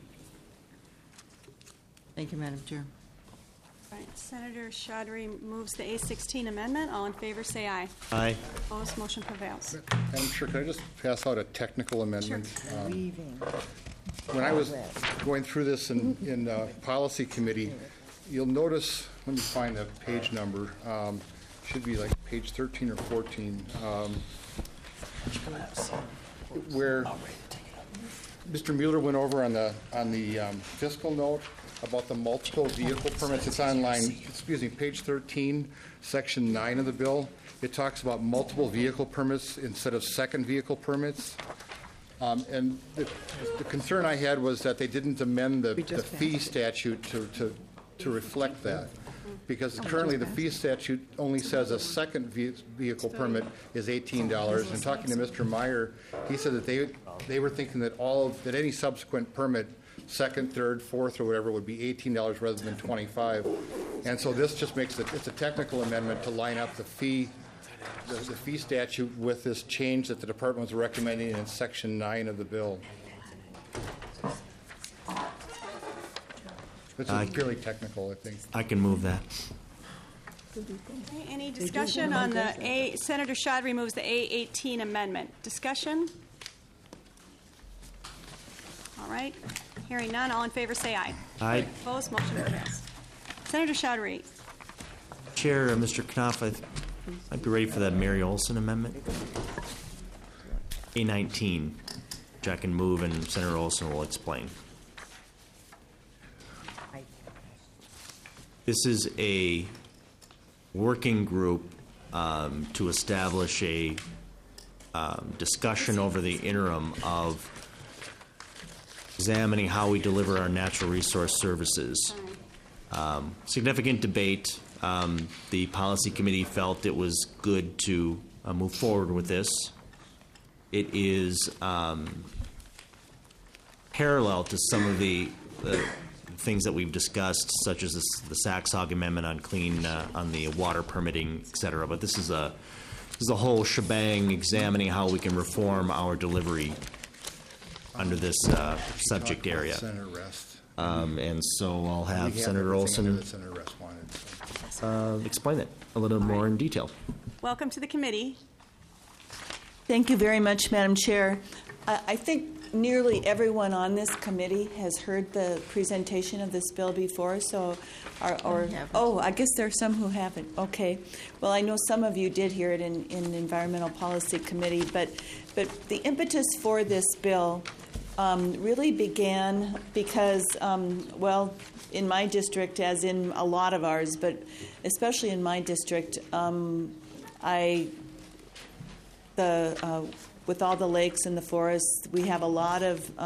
N: Thank you, Madam Chair.
B: All right, Senator Chaudhry moves the A16 amendment. All in favor, say aye.
A: Aye.
B: Opposed, motion prevails.
D: Madam Chair, could I just pass out a technical amendment?
N: Leaving.
D: When I was going through this in Policy Committee, you'll notice, let me find the page number, should be like page 13 or 14, where Mr. Mueller went over on the fiscal note about the multiple vehicle permits. It's on page 13, section 9 of the bill. It talks about multiple vehicle permits instead of second vehicle permits. And the concern I had was that they didn't amend the fee statute to reflect that. Because currently the fee statute only says a second vehicle permit is $18. And talking to Mr. Meyer, he said that they were thinking that that any subsequent permit, second, third, fourth, or whatever, would be $18 rather than $25. And so this just makes it's a technical amendment to line up the fee statute with this change that the department was recommending in section 9 of the bill. It's purely technical, I think.
A: I can move that.
B: Okay, any discussion on the Senator Chaudhry moves the A18 amendment. Discussion? All right. Hearing none, all in favor say aye.
A: Aye.
B: Opposed, motion prevails. Senator Chaudhry.
A: Chair, Mr. Knopf, I'd be ready for that Mary Olson amendment. A19, which I can move and Senator Olson will explain. This is a working group to establish a discussion over the interim of examining how we deliver our natural resource services. Significant debate. The policy committee felt it was good to move forward with this. It is parallel to some of the things that we've discussed, such as the Saxog amendment on on the water permitting, et cetera. But this is a whole shebang examining how we can reform our delivery under this subject area.
D: Senator Rest.
A: And so I'll have Senator Olson explain it a little more in detail.
B: Welcome to the committee.
Q: Thank you very much, Madam Chair. I think nearly everyone on this committee has heard the presentation of this bill before, so I guess there are some who haven't. Okay. Well, I know some of you did hear it in the Environmental Policy Committee, but the impetus for this bill really began because, in my district, as in a lot of ours, but especially in my district, with all the lakes and the forests, we have a lot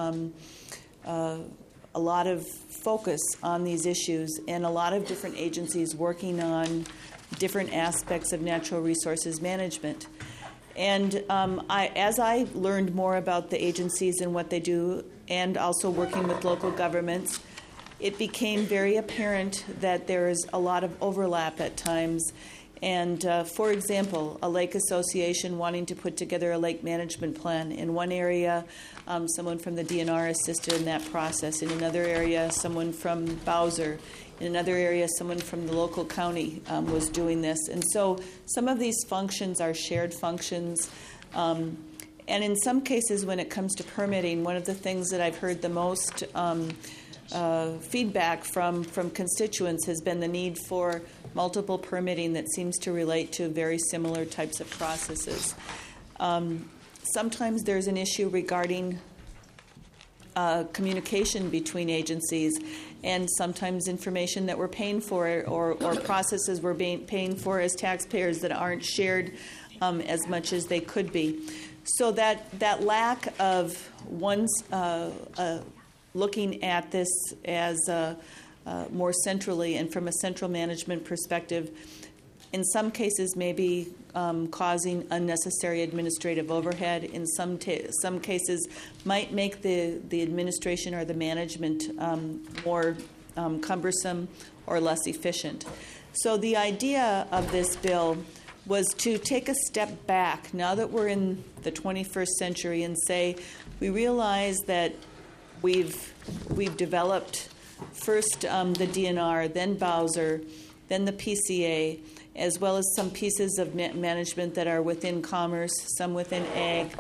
Q: of focus on these issues, and a lot of different agencies working on different aspects of natural resources management. And as I learned more about the agencies and what they do, and also working with local governments, it became very apparent that there is a lot of overlap at times. And for example, a lake association wanting to put together a lake management plan. In one area, someone from the DNR assisted in that process. In another area, someone from Bowser. In another area, someone from the local county was doing this. And so some of these functions are shared functions. And in some cases, when it comes to permitting, one of the things that I've heard the most feedback from constituents has been the need for multiple permitting that seems to relate to very similar types of processes. Sometimes there's an issue regarding communication between agencies, and sometimes information that we're paying for or processes we're paying for as taxpayers that aren't shared as much as they could be. So that lack of looking at this as more centrally and from a central management perspective, in some cases may be causing unnecessary administrative overhead. In some cases might make the administration or the management more cumbersome or less efficient. So the idea of this bill was to take a step back now that we're in the 21st century and say we realize that we've developed first the DNR, then Bowser, then the PCA, as well as some pieces of management that are within Commerce, some within Ag,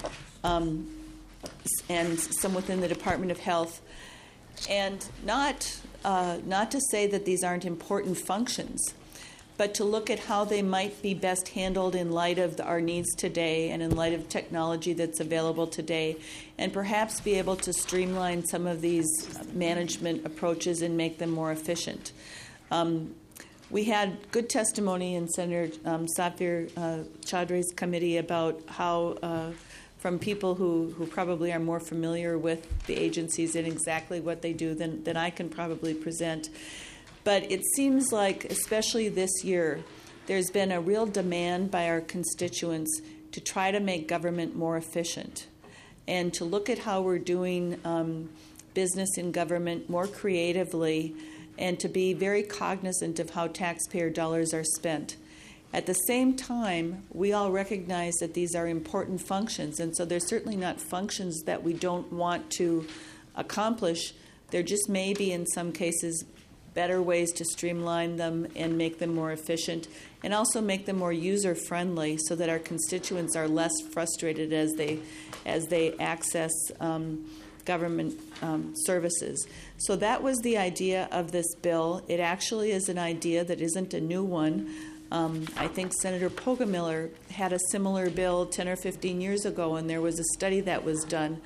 Q: and some within the Department of Health. And not to say that these aren't important functions, but to look at how they might be best handled in light of our needs today and in light of technology that's available today, and perhaps be able to streamline some of these management approaches and make them more efficient. We had good testimony in Senator Safir Chaudhry's committee about how, from people who probably are more familiar with the agencies and exactly what they do than I can probably present. But it seems like, especially this year, there's been a real demand by our constituents to try to make government more efficient and to look at how we're doing business in government more creatively and to be very cognizant of how taxpayer dollars are spent. At the same time, we all recognize that these are important functions, and so they're certainly not functions that we don't want to accomplish. There just may be, in some cases, better ways to streamline them and make them more efficient, and also make them more user-friendly so that our constituents are less frustrated as they access government services. So that was the idea of this bill. It actually is an idea that isn't a new one. I think Senator Poggemiller had a similar bill 10 or 15 years ago, and there was a study that was done.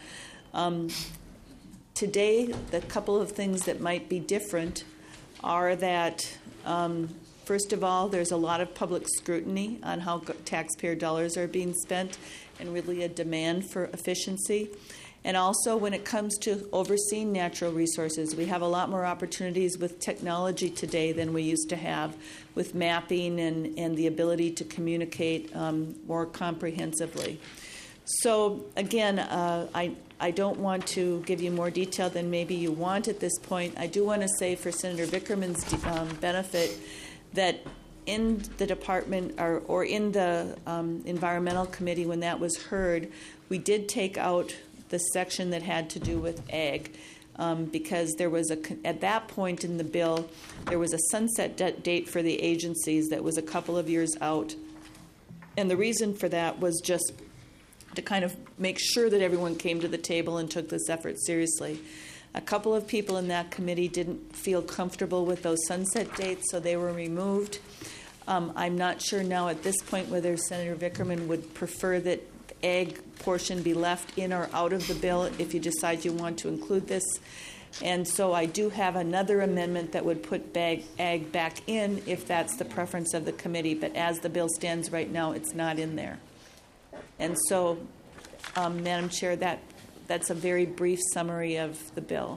Q: Today, the couple of things that might be different are that, first of all, there's a lot of public scrutiny on how taxpayer dollars are being spent and really a demand for efficiency. And also, when it comes to overseeing natural resources, we have a lot more opportunities with technology today than we used to have, with mapping and the ability to communicate more comprehensively. So, again, I don't want to give you more detail than maybe you want at this point. I do want to say, for Senator Vickerman's benefit, that in the department or in the Environmental Committee, when that was heard, we did take out the section that had to do with ag, because there was at that point in the bill, there was a sunset date for the agencies that was a couple of years out. And the reason for that was just to kind of make sure that everyone came to the table and took this effort seriously. A couple of people in that committee didn't feel comfortable with those sunset dates, so they were removed. I'm not sure now at this point whether Senator Vickerman would prefer that ag portion be left in or out of the bill if you decide you want to include this. And so I do have another amendment that would put ag back in if that's the preference of the committee. But as the bill stands right now, it's not in there. And so, Madam Chair, that's a very brief summary of the bill.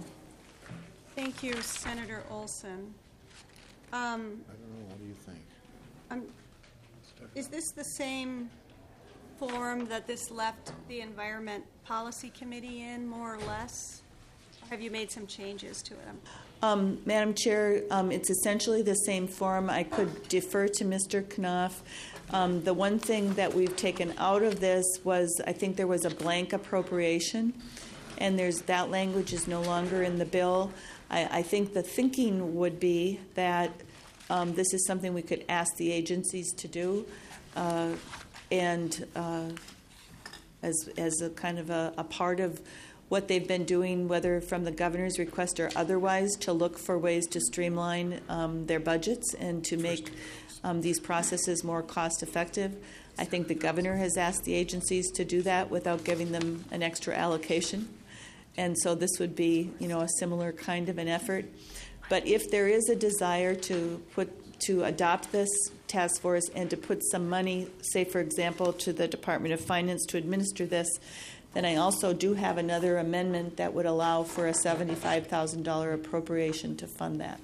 B: Thank you, Senator Olson.
K: I don't know. What do you think?
B: Is this the same form that this left the Environment Policy Committee in, more or less? Have you made some changes to it?
Q: Madam Chair, it's essentially the same form. I could defer to Mr. Knopf. The one thing that we've taken out of this was, I think there was a blank appropriation, and that language is no longer in the bill. I think the thinking would be that this is something we could ask the agencies to do, and as a kind of a part of what they've been doing, whether from the governor's request or otherwise, to look for ways to streamline their budgets and to make these processes more cost effective. I think the governor has asked the agencies to do that without giving them an extra allocation. And so this would be, a similar kind of an effort. But if there is a desire to adopt this task force and to put some money, say, for example, to the Department of Finance to administer this, then I also do have another amendment that would allow for a $75,000 appropriation to fund that.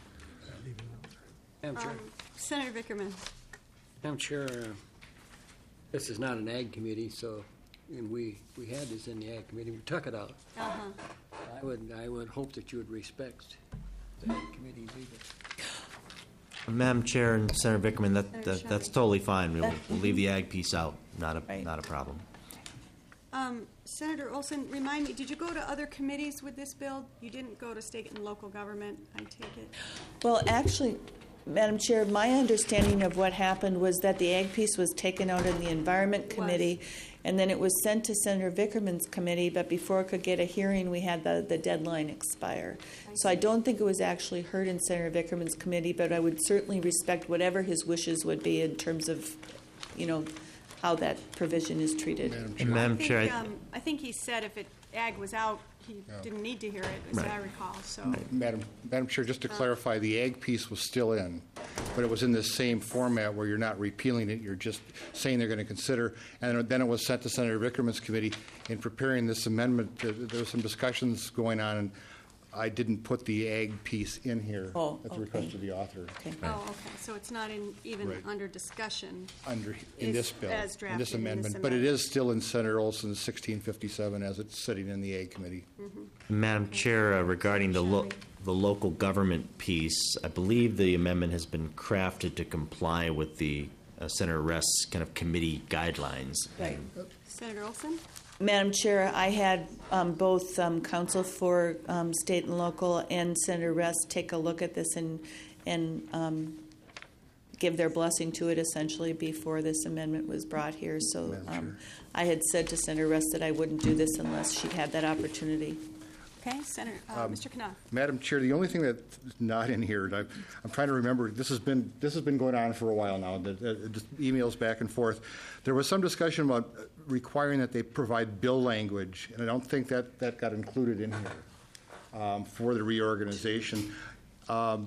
R: Madam Chair.
B: Senator Vickerman.
R: Madam Chair, this is not an ag committee, and we had this in the ag committee. We took it out.
B: Uh-huh.
R: I would hope that you would respect the ag committees either.
F: Madam Chair and Senator Vickerman, that's totally fine. We'll leave the ag piece out. Not a problem.
B: Senator Olson, remind me, did you go to other committees with this bill? You didn't go to state and local government, I take it?
Q: Well, actually, Madam Chair, my understanding of what happened was that the ag piece was taken out in the Environment Committee, and then it was sent to Senator Vickerman's committee, but before it could get a hearing, we had the deadline expire. So I don't think it was actually heard in Senator Vickerman's committee, but I would certainly respect whatever his wishes would be in terms of, how that provision is treated.
F: Madam Chair,
B: I think he said if ag was out, he didn't need to hear it, as I recall. So,
D: Madam Chair, just to clarify, the ag piece was still in, but it was in this same format where you're not repealing it, you're just saying they're going to consider, and then it was sent to Senator Vickerman's committee. In preparing this amendment, there were some discussions going on, and I didn't put the ag piece in here at the request of the author.
B: Okay. Oh, okay. So it's not even under discussion.
D: In this bill,
B: as drafted
D: in this amendment, but it is still in Senator Olson's 1657 as it's sitting in the ag committee.
F: Madam Chair, regarding the local government piece, I believe the amendment has been crafted to comply with the Senator Rest's kind of committee guidelines.
Q: Right.
B: Senator Olson?
Q: Madam Chair, I had both counsel for state and local and Senator Rest take a look at this and give their blessing to it essentially before this amendment was brought here. So I had said to Senator Rest that I wouldn't do this unless she had that opportunity.
B: Okay, Senator, Mr. Knopf.
D: Madam Chair, the only thing that's not in here, and I'm trying to remember, this has been going on for a while now, just emails back and forth. There was some discussion about requiring that they provide bill language, and I don't think that got included in here for the reorganization. And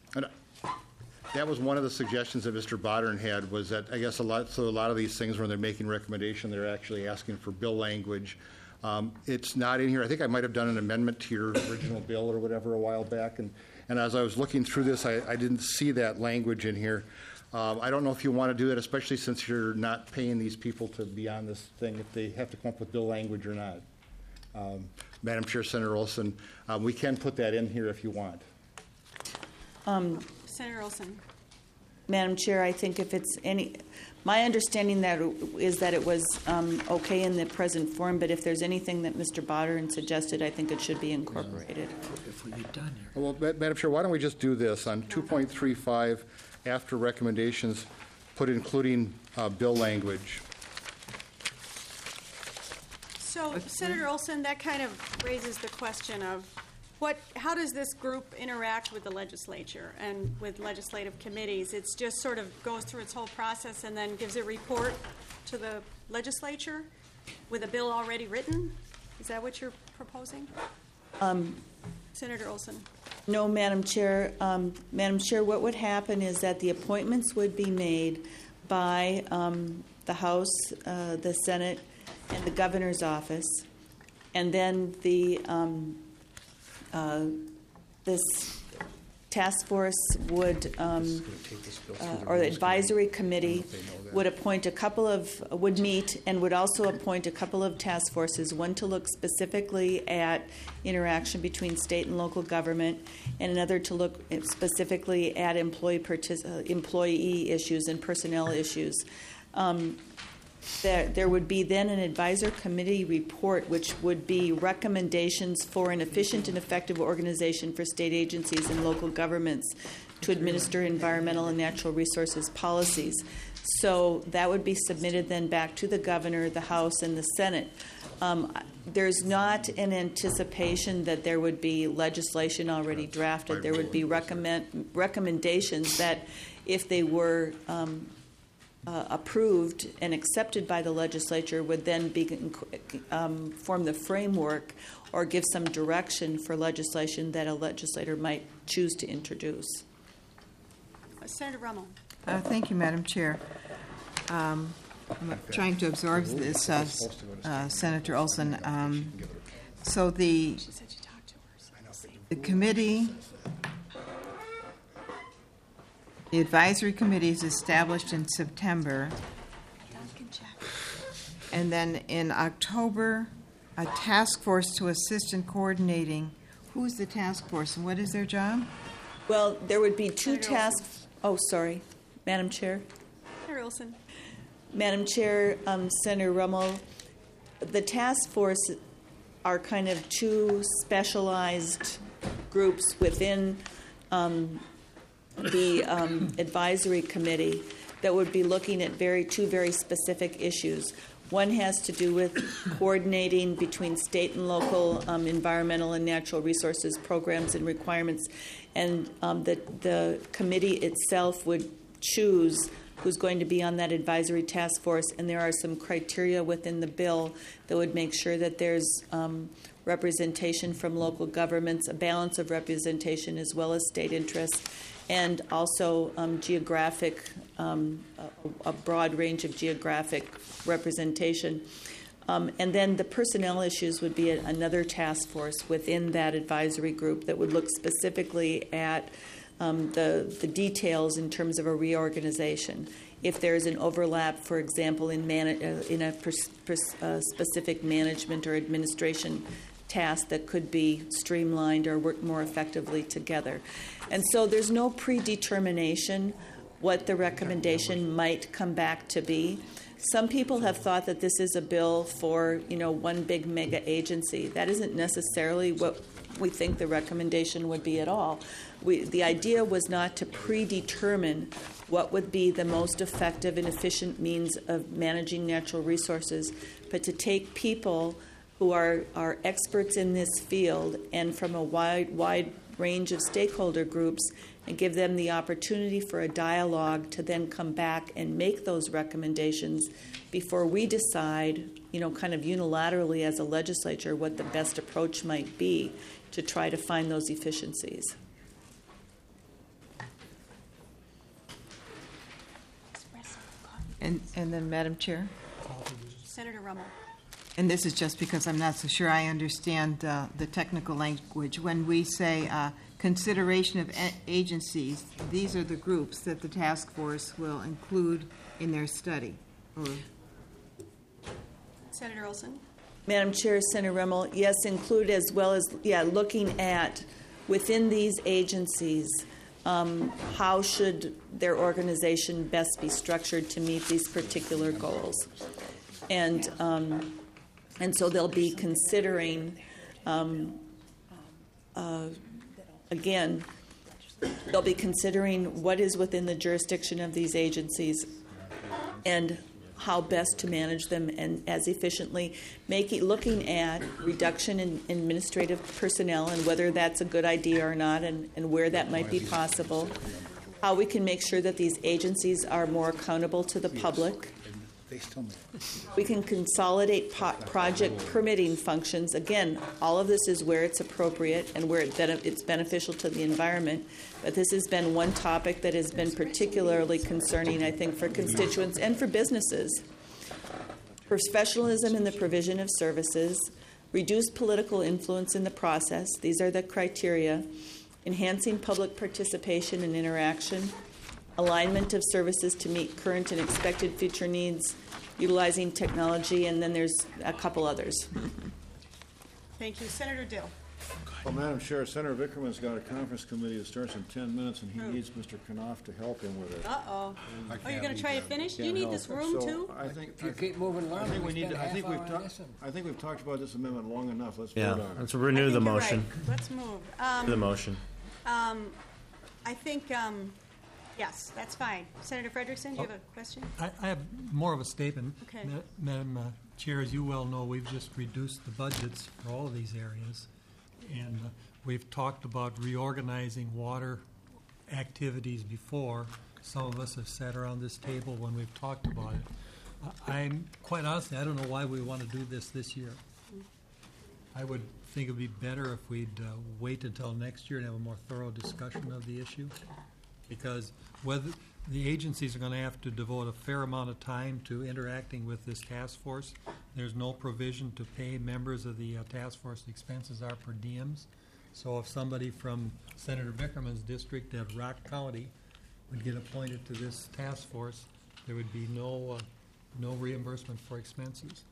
D: that was one of the suggestions that Mr. Bodern had, was that I guess a lot of these things when they're making recommendation, they're actually asking for bill language. It's not in here. I think I might have done an amendment to your original bill or whatever a while back, and as I was looking through this, I didn't see that language in here. I don't know if you want to do that, especially since you're not paying these people to be on this thing, if they have to come up with bill language or not. Madam Chair, Senator Olson, we can put that in here if you want.
B: Senator Olson.
Q: Madam Chair, I think if it's my understanding is that it was okay in the present form, but if there's anything that Mr. Bodern suggested, I think it should be incorporated.
E: If we get done here.
D: Well, Madam Chair, why don't we just do this on 2.35 after recommendations, put including bill language.
B: So, Senator Olson, that kind of raises the question of how does this group interact with the legislature and with legislative committees? It's just sort of goes through its whole process and then gives a report to the legislature with a bill already written? Is that what you're proposing? Senator Olson.
Q: No, Madam Chair. Madam Chair, what would happen is that the appointments would be made by the House, the Senate, and the Governor's office, and then this task force would, or the advisory committee would would meet and would also appoint a couple of task forces, one to look specifically at interaction between state and local government, and another to look specifically at employee issues and personnel issues. There would be then an advisor committee report, which would be recommendations for an efficient and effective organization for state agencies and local governments to administer environmental and natural resources policies. So that would be submitted then back to the governor, the House, and the Senate. There's not an anticipation that there would be legislation already drafted. There would be recommendations that, if they were approved and accepted by the legislature, would then form the framework or give some direction for legislation that a legislator might choose to introduce.
B: Senator Rummel.
N: Thank you, Madam Chair. I'm trying to absorb this, Senator Olson. So the committee, the advisory committee is established in September, and then in October, a task force to assist in coordinating. Who is the task force and what is their job?
Q: Well, there would be two tasks. Oh, sorry, Madam Chair.
B: Senator Olson.
Q: Madam Chair, Senator Rummel, the task force are kind of two specialized groups within the advisory committee that would be looking at two very specific issues. One has to do with coordinating between state and local environmental and natural resources programs and requirements, and the committee itself would choose who's going to be on that advisory task force, and there are some criteria within the bill that would make sure that there's representation from local governments, a balance of representation as well as state interests, and also geographic, a broad range of geographic representation. And then the personnel issues would be another task force within that advisory group that would look specifically at the details in terms of a reorganization. If there's an overlap, for example, in a specific management or administration task that could be streamlined or work more effectively together. And so there's no predetermination what the recommendation might come back to be. Some people have thought that this is a bill for, one big mega agency. That isn't necessarily what we think the recommendation would be at all. The idea was not to predetermine what would be the most effective and efficient means of managing natural resources, but to take people who are experts in this field and from a wide range of stakeholder groups and give them the opportunity for a dialogue to then come back and make those recommendations before we decide, kind of unilaterally as a legislature what the best approach might be to try to find those efficiencies.
N: And then, Madam Chair?
B: Senator Rummel.
N: And this is just because I'm not so sure I understand the technical language. When we say consideration of agencies, these are the groups that the task force will include in their study.
B: Senator Olson.
Q: Madam Chair, Senator Rummel, yes, include as well as, looking at within these agencies, how should their organization best be structured to meet these particular goals. And so they'll be considering, again, they'll be considering what is within the jurisdiction of these agencies and how best to manage them and as efficiently, looking at reduction in administrative personnel and whether that's a good idea or not and where that might be possible, how we can make sure that these agencies are more accountable to the public. We can consolidate project permitting functions. Again, all of this is where it's appropriate and where it's beneficial to the environment. But this has been one topic that has been particularly concerning, I think, for constituents and for businesses. Professionalism in the provision of services, reduced political influence in the process. These are the criteria. Enhancing public participation and interaction. Alignment of services to meet current and expected future needs, utilizing technology, and then there's a couple others.
B: Thank you. Senator Dill.
K: Well, Madam Chair, Senator Vickerman's got a conference committee that starts in 10 minutes, and he needs Mr. Knopf to help him with it.
B: Uh-oh. Oh, you're going to try to finish? You need this room, too?
K: I think,
R: If you keep moving along,
K: I think we need to,
R: spend a half hour on
K: I think we've talked about this amendment long enough. Let's vote on it.
A: Let's renew the motion.
B: Right. Let's move.
A: The motion.
B: I think, yes, that's fine. Senator Frederickson, do you have a question?
P: I have more of a statement.
B: Okay.
P: Madam Chair, as you well know, we've just reduced the budgets for all of these areas. And we've talked about reorganizing water activities before. Some of us have sat around this table when we've talked about it. I'm quite honestly, I don't know why we want to do this year. I would think it would be better if we'd wait until next year and have a more thorough discussion of the issue, because whether the agencies are going to have to devote a fair amount of time to interacting with this task force. There's no provision to pay members of the task force. The expenses are per diems. So if somebody from Senator Vickerman's district of Rock County would get appointed to this task force, there would be no reimbursement for expenses.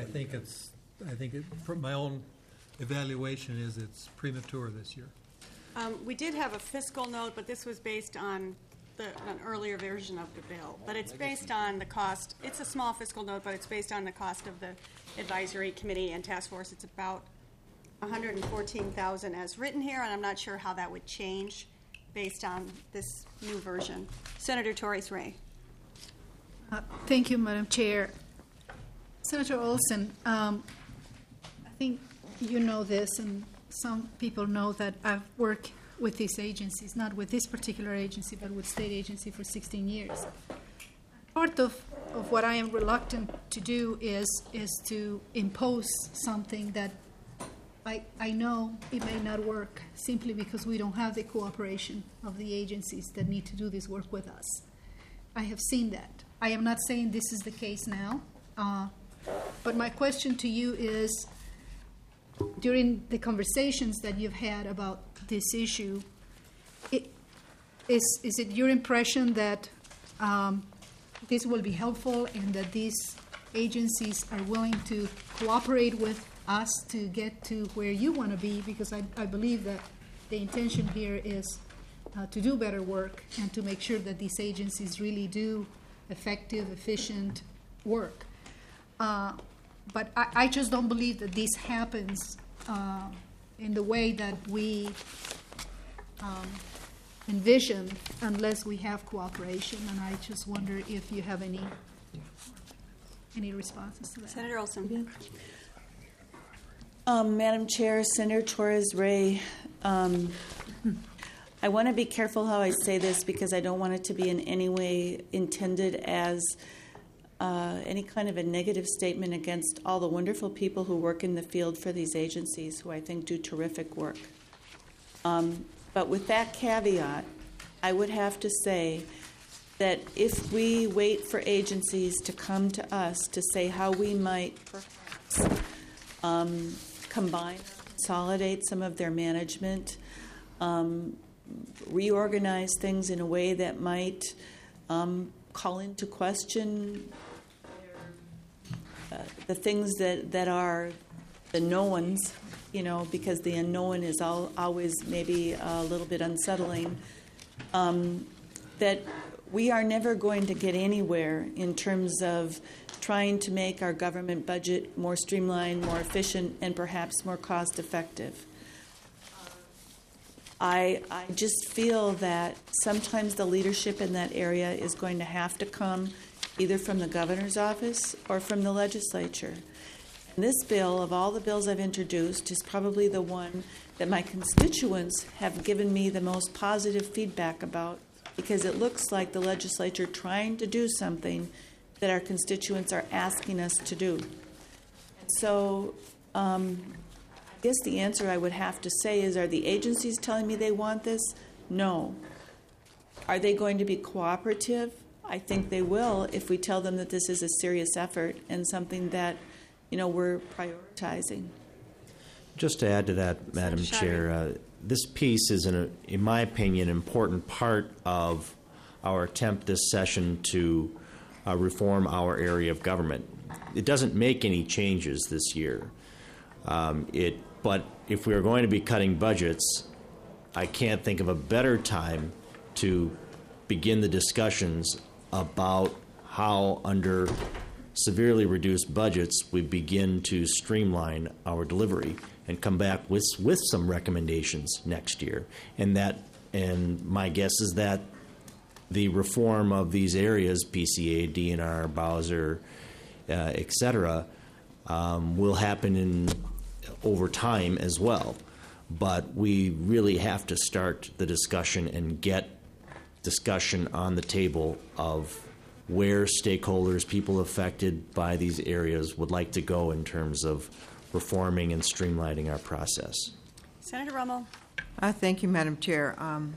P: From my own evaluation is it's premature this year.
B: We did have a fiscal note, but this was based on an earlier version of the bill. But it's based on the cost. It's a small fiscal note, but it's based on the cost of the advisory committee and task force. It's about $114,000 as written here, and I'm not sure how that would change based on this new version. Senator Torres Ray.
G: Thank you, Madam Chair. Senator Olson, I think you know this, and some people know that I've worked with these agencies, not with this particular agency, but with state agency for 16 years. Part of what I am reluctant to do is to impose something that I know it may not work simply because we don't have the cooperation of the agencies that need to do this work with us. I have seen that. I am not saying this is the case now, but my question to you is, during the conversations that you've had about this issue, is it your impression that this will be helpful and that these agencies are willing to cooperate with us to get to where you want to be? Because I believe that the intention here is to do better work and to make sure that these agencies really do effective, efficient work. But I just don't believe that this happens in the way that we envision unless we have cooperation. And I just wonder if you have any responses to that.
B: Senator Olson.
Q: Madam Chair, Senator Torres Ray, I want to be careful how I say this because I don't want it to be in any way intended as any kind of a negative statement against all the wonderful people who work in the field for these agencies, who I think do terrific work. But with that caveat, I would have to say that if we wait for agencies to come to us to say how we might perhaps combine, consolidate some of their management, reorganize things in a way that might call into question the things that are the knowns, because the unknown is always maybe a little bit unsettling, that we are never going to get anywhere in terms of trying to make our government budget more streamlined, more efficient, and perhaps more cost-effective. I just feel that sometimes the leadership in that area is going to have to come either from the governor's office or from the legislature. And this bill, of all the bills I've introduced, is probably the one that my constituents have given me the most positive feedback about, because it looks like the legislature trying to do something that our constituents are asking us to do. And so I guess the answer I would have to say is, are the agencies telling me they want this? No. Are they going to be cooperative? I think they will if we tell them that this is a serious effort and something that, we're prioritizing.
F: Just to add to that, Madam Chair, this piece is, in my opinion, an important part of our attempt this session to reform our area of government. It doesn't make any changes this year. But if we are going to be cutting budgets, I can't think of a better time to begin the discussions about how, under severely reduced budgets, we begin to streamline our delivery and come back with some recommendations next year. And my guess is that the reform of these areas, PCA, DNR, Bowser, et cetera, will happen over time as well. But we really have to start the discussion and get discussion on the table of where stakeholders, people affected by these areas, would like to go in terms of reforming and streamlining our process.
B: Senator Rummel.
N: Thank you, Madam Chair.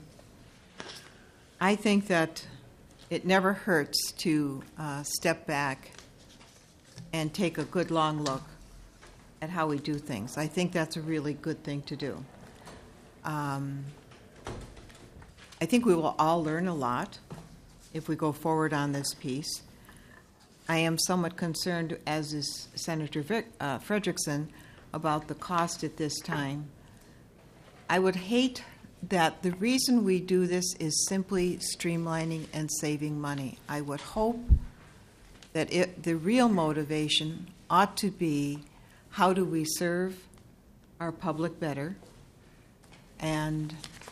N: I think that it never hurts to step back and take a good long look at how we do things. I think that's a really good thing to do. I think we will all learn a lot if we go forward on this piece. I am somewhat concerned, as is Senator Frederickson, about the cost at this time. I would hate that the reason we do this is simply streamlining and saving money. I would hope that the real motivation ought to be how do we serve our public better and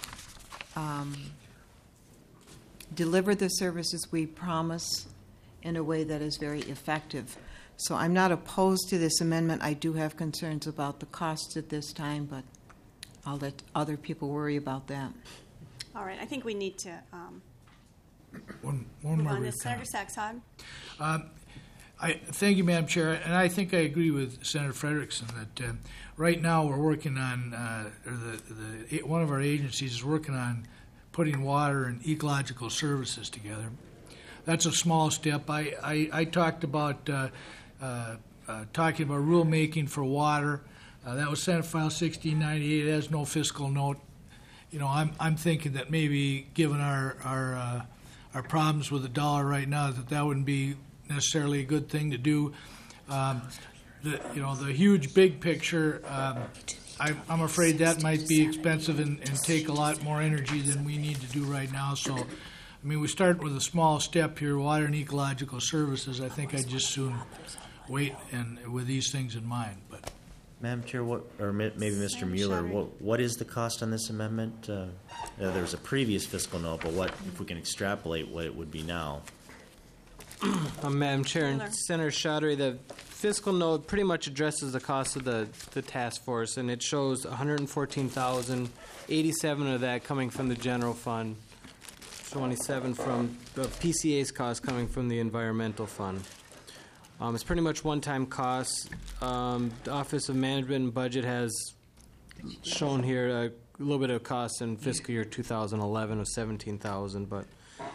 N: deliver the services we promise in a way that is very effective. So I'm not opposed to this amendment. I do have concerns about the costs at this time, but I'll let other people worry about that.
B: All right, I think we need to
E: One
B: move
E: more
B: on to
E: brief
B: Senator
E: comment.
B: Saxon.
E: Thank you, Madam Chair, and I think I agree with Senator Frederickson that right now we're working on, one of our agencies is working on putting water and ecological services together. That's a small step. I talked about talking about rulemaking for water. That was Senate File 1698. It has no fiscal note. You know, I'm thinking that maybe given our problems with the dollar right now, that wouldn't be necessarily a good thing to do. The huge big picture, I'm afraid that might be expensive and take a lot more energy than we need to do right now. So, I mean, we start with a small step here, water and ecological services. I think I'd just soon wait and with these things in mind. But,
A: Madam Chair, maybe Mr. Mueller, what is the cost on this amendment? There was a previous fiscal note, but what if we can extrapolate what it would be now?
H: Madam Chair and Senator Chaudhary, the fiscal note pretty much addresses the cost of the task force, and it shows $114,000, 87 of that coming from the general fund, 27 from the PCA's cost coming from the environmental fund. It's pretty much one-time costs. The Office of Management and Budget has shown here a little bit of cost in fiscal year 2011 of $17,000, but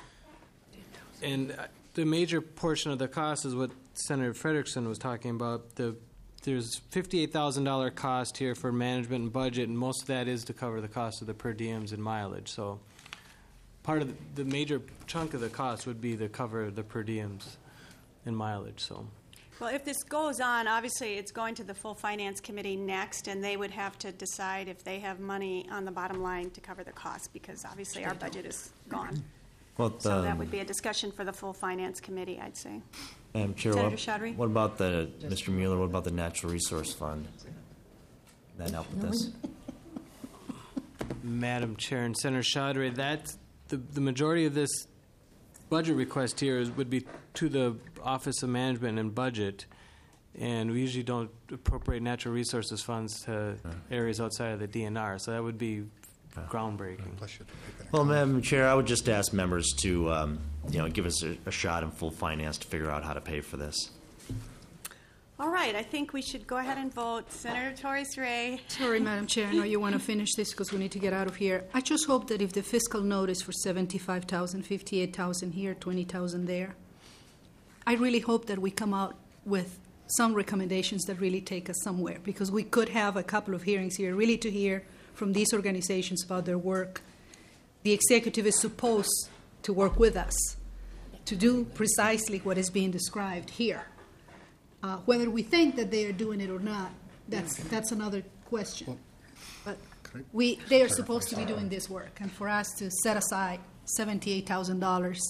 H: the major portion of the cost is what Senator Frederickson was talking about. There's $58,000 cost here for management and budget, and most of that is to cover the cost of the per diems and mileage. So part of the major chunk of the cost would be to cover the per diems and mileage. So,
B: Well, if this goes on, obviously it's going to the full Finance Committee next, and they would have to decide if they have money on the bottom line to cover the cost, because obviously our budget is gone.
A: Well,
B: So that would be a discussion for the full Finance Committee, I'd say.
A: Madam Chair,
B: Senator Chaudhary?
A: what about Mr. Mueller, what about the Natural Resource Fund? Can that help with this?
H: Madam Chair and Senator Chaudhary, that's the majority of this budget request here would be to the Office of Management and Budget, and we usually don't appropriate natural resources funds to areas outside of the DNR, so that would be groundbreaking.
A: Well, Madam Chair, I would just ask members to, give us a shot in full finance to figure out how to pay for this.
B: All right, I think we should go ahead and vote. Senator Torres Ray.
G: Sorry, Madam Chair, I know you want to finish this because we need to get out of here. I just hope that if the fiscal note is for $75,000, $58,000 here, $20,000 there, I really hope that we come out with some recommendations that really take us somewhere, because we could have a couple of hearings here really to hear from these organizations about their work. The executive is supposed to work with us to do precisely what is being described here. Whether we think that they are doing it or not, that's another question. But they are supposed to be doing this work, and for us to set aside $78,000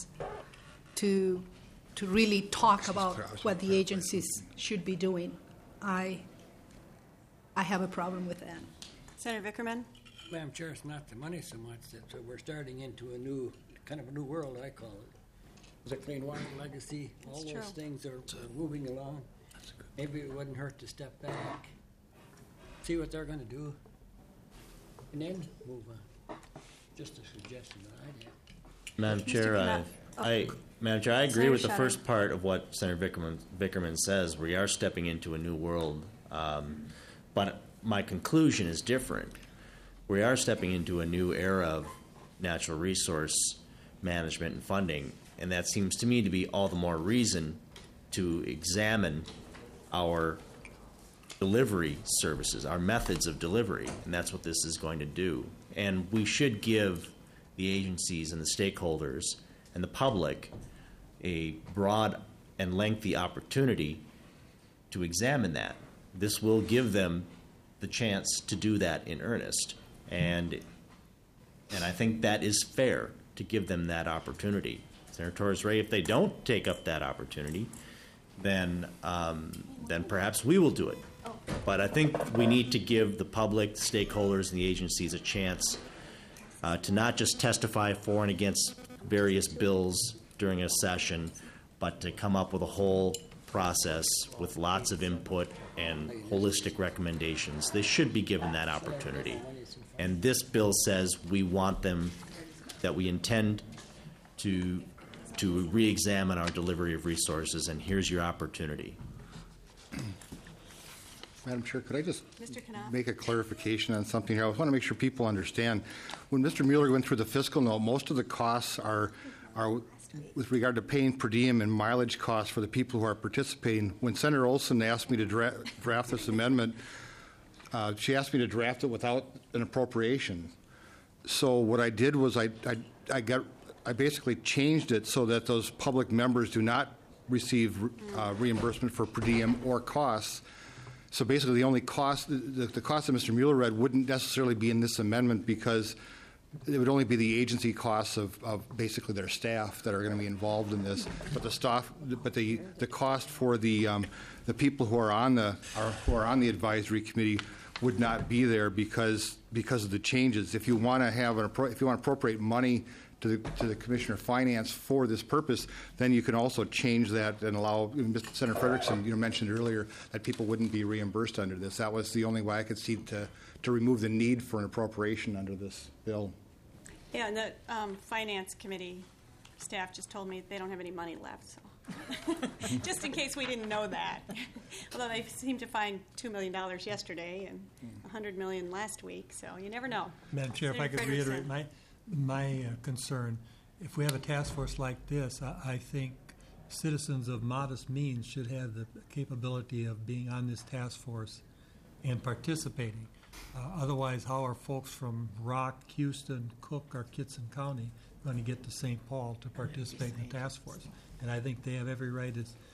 G: to really talk about what the agencies should be doing, I have a problem with that.
B: Senator Vickerman.
R: Madam Chair, it's not the money so much that we're starting into a new world, I call it. The Clean Water Legacy, all those things are moving along. Maybe it wouldn't hurt to step back, see what they're going to do, and then move on. Just a suggestion that I have.
A: Madam Chair, Madam Chair, I agree with the first part of what Senator Vickerman says. We are stepping into a new world, but my conclusion is different. We are stepping into a new era of natural resource management and funding, and that seems to me to be all the more reason to examine our delivery services, our methods of delivery, and that's what this is going to do. And we should give the agencies and the stakeholders and the public a broad and lengthy opportunity to examine that. This will give them the chance to do that in earnest. And
F: And I think that is fair to give them that opportunity. Senator Torres Ray, if they don't take up that opportunity, then perhaps we will do it. But I think we need to give the public, stakeholders, and the agencies a chance to not just testify for and against various bills during a session, but to come up with a whole process with lots of input and holistic recommendations. They should be given that opportunity. And this bill says we want them, that we intend to re-examine our delivery of resources, and here's your opportunity.
D: Madam Chair, could I just
B: Mr. Knopf?
D: make a clarification on something here? I want to make sure people understand. When Mr. Mueller went through the fiscal note, most of the costs are with regard to paying per diem and mileage costs for the people who are participating. When Senator Olson asked me to draft this amendment, she asked me to draft it without an appropriation. So what I did was I basically changed it so that those public members do not receive reimbursement for per diem or costs. So basically, the only cost, the cost that Mr. Mueller read, wouldn't necessarily be in this amendment because it would only be the agency costs of basically their staff that are going to be involved in this. But the cost for the people who are on the advisory committee would not be there because of the changes. If you want to appropriate money to the Commissioner of Finance for this purpose, then you can also change that and allow, Senator Frederickson, mentioned earlier that people wouldn't be reimbursed under this. That was the only way I could see to remove the need for an appropriation under this bill.
B: Yeah, and the Finance Committee staff just told me they don't have any money left, so just in case we didn't know that. Although they seemed to find $2 million yesterday and $100 million last week, so you never know.
P: Madam Chair, if I could reiterate my concern, if we have a task force like this, I think citizens of modest means should have the capability of being on this task force and participating. Otherwise, how are folks from Rock, Houston, Cook, or Kitson County going to get to St. Paul to participate in the task force? And I think they have every right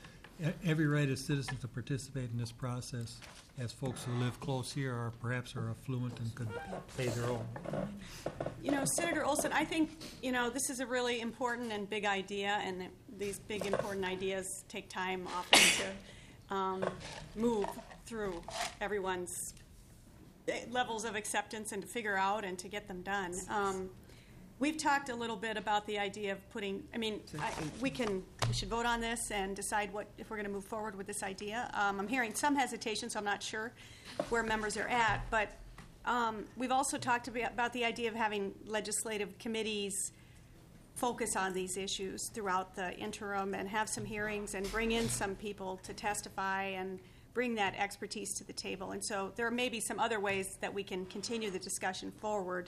P: as citizens to participate in this process, as folks who live close here or perhaps are affluent and could pay their own.
B: Senator Olson, I think, this is a really important and big idea, and these big, important ideas take time often to move through everyone's levels of acceptance and to figure out and to get them done. We've talked a little bit about the idea of we should vote on this and decide if we're going to move forward with this idea. I'm hearing some hesitation, so I'm not sure where members are at, but we've also talked about the idea of having legislative committees focus on these issues throughout the interim and have some hearings and bring in some people to testify and bring that expertise to the table. And so there may be some other ways that we can continue the discussion forward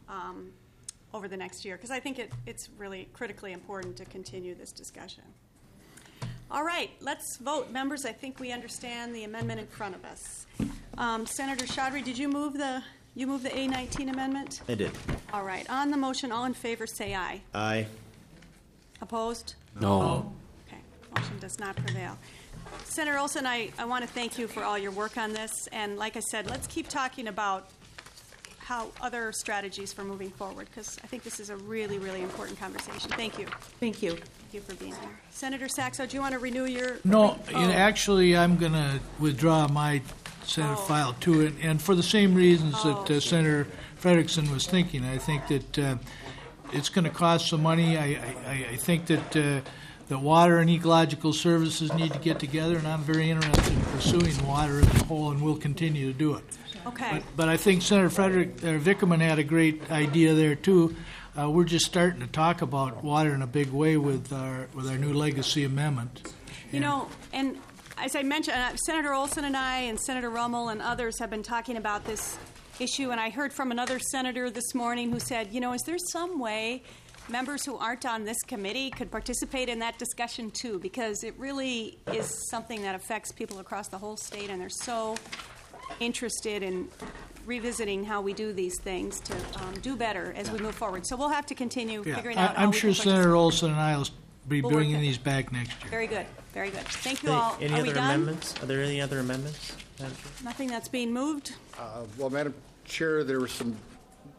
B: over the next year, because I think it's really critically important to continue this discussion. All right, let's vote. Members, I think we understand the amendment in front of us. Senator Chaudhry, did you move the A19 amendment?
F: I did.
B: All right. On the motion, all in favor say aye.
F: Aye.
B: Opposed?
J: No.
B: Okay. Motion does not prevail. Senator Olson, I want to thank you for all your work on this. And like I said, let's keep talking about how other strategies for moving forward, because I think this is a really, really important conversation. Thank you.
Q: Thank you.
B: Thank you for being here. Senator Saxo, do you want to renew your...
E: No, actually, I'm going to withdraw my Senate file to it, and for the same reasons that Senator Frederickson was thinking. I think that it's going to cost some money. I think that the water and ecological services need to get together, and I'm very interested in pursuing water as a whole, and we'll continue to do it.
B: Okay.
E: But I think Senator Vickerman had a great idea there too. We're just starting to talk about water in a big way with our new legacy amendment.
B: And as I mentioned, Senator Olson and I and Senator Rummel and others have been talking about this issue, and I heard from another senator this morning who said, is there some way members who aren't on this committee could participate in that discussion too, because it really is something that affects people across the whole state, and they're so interested in revisiting how we do these things to do better as we move forward. So we'll have to continue figuring out how
E: I'm
B: we
E: sure
B: can
E: Senator Olson and I will be
B: We'll
E: bringing
B: work it.
E: these back next year.
B: Very good. Very good. Thank you all.
F: Any
B: Are we
F: other
B: done?
F: amendments? Are there any other amendments, Madam Chair?
B: Nothing that's being moved?
D: Well, Madam Chair, there were some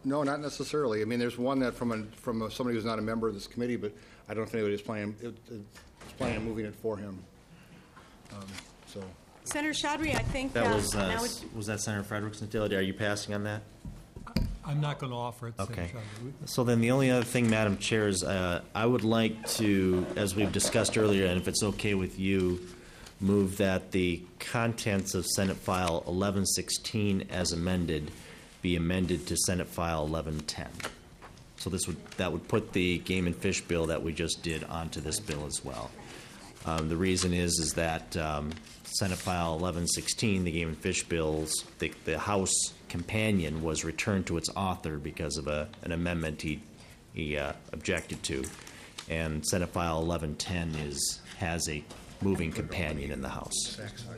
D: No, not necessarily. I mean, there's one that from somebody who's not a member of this committee, but I don't know if anybody is planning on moving it for him. So.
B: Senator Chaudhry, I think
A: That
B: now
A: was that Senator Frederickson? Are you passing on that?
P: I'm not going to offer it.
A: Okay.
P: Senator Chaudhry.
A: So then the only other thing, Madam Chair, is I would like to, as we've discussed earlier, and if it's okay with you, move that the contents of Senate File 1116 as amended be amended to Senate File 1110. So that would put the game and fish bill that we just did onto this bill as well. The reason is that Senate File 1116, the game and fish bills, the House companion was returned to its author because of an amendment he objected to, and Senate File 1110 has a moving companion in the House.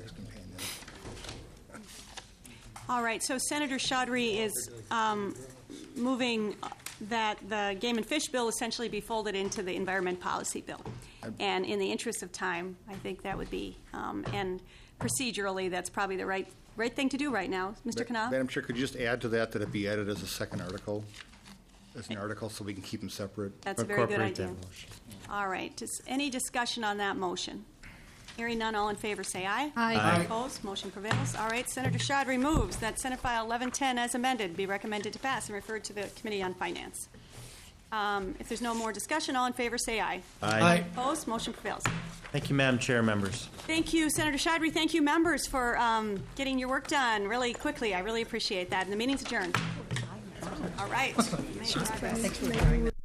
B: All right, so Senator Chaudhry is moving that the game and fish bill essentially be folded into the environment policy bill. And in the interest of time, I think that would be, and procedurally, that's probably the right thing to do right now. Mr. Knopf?
D: Madam Chair, could you just add to that it be added as a second article, as an article, so we can keep them separate?
B: That's a very good idea. All right, any discussion on that motion? Hearing none, all in favor say aye.
G: Aye.
B: Opposed, motion prevails. All right, Senator Chaudhry moves that Senate File 1110 as amended be recommended to pass and referred to the Committee on Finance. If there's no more discussion, all in favor say aye.
A: Aye.
B: Opposed, motion prevails.
A: Thank you, Madam Chair, members.
B: Thank you, Senator Chaudhry. Thank you, members, for getting your work done really quickly. I really appreciate that. And the meeting's adjourned. All right.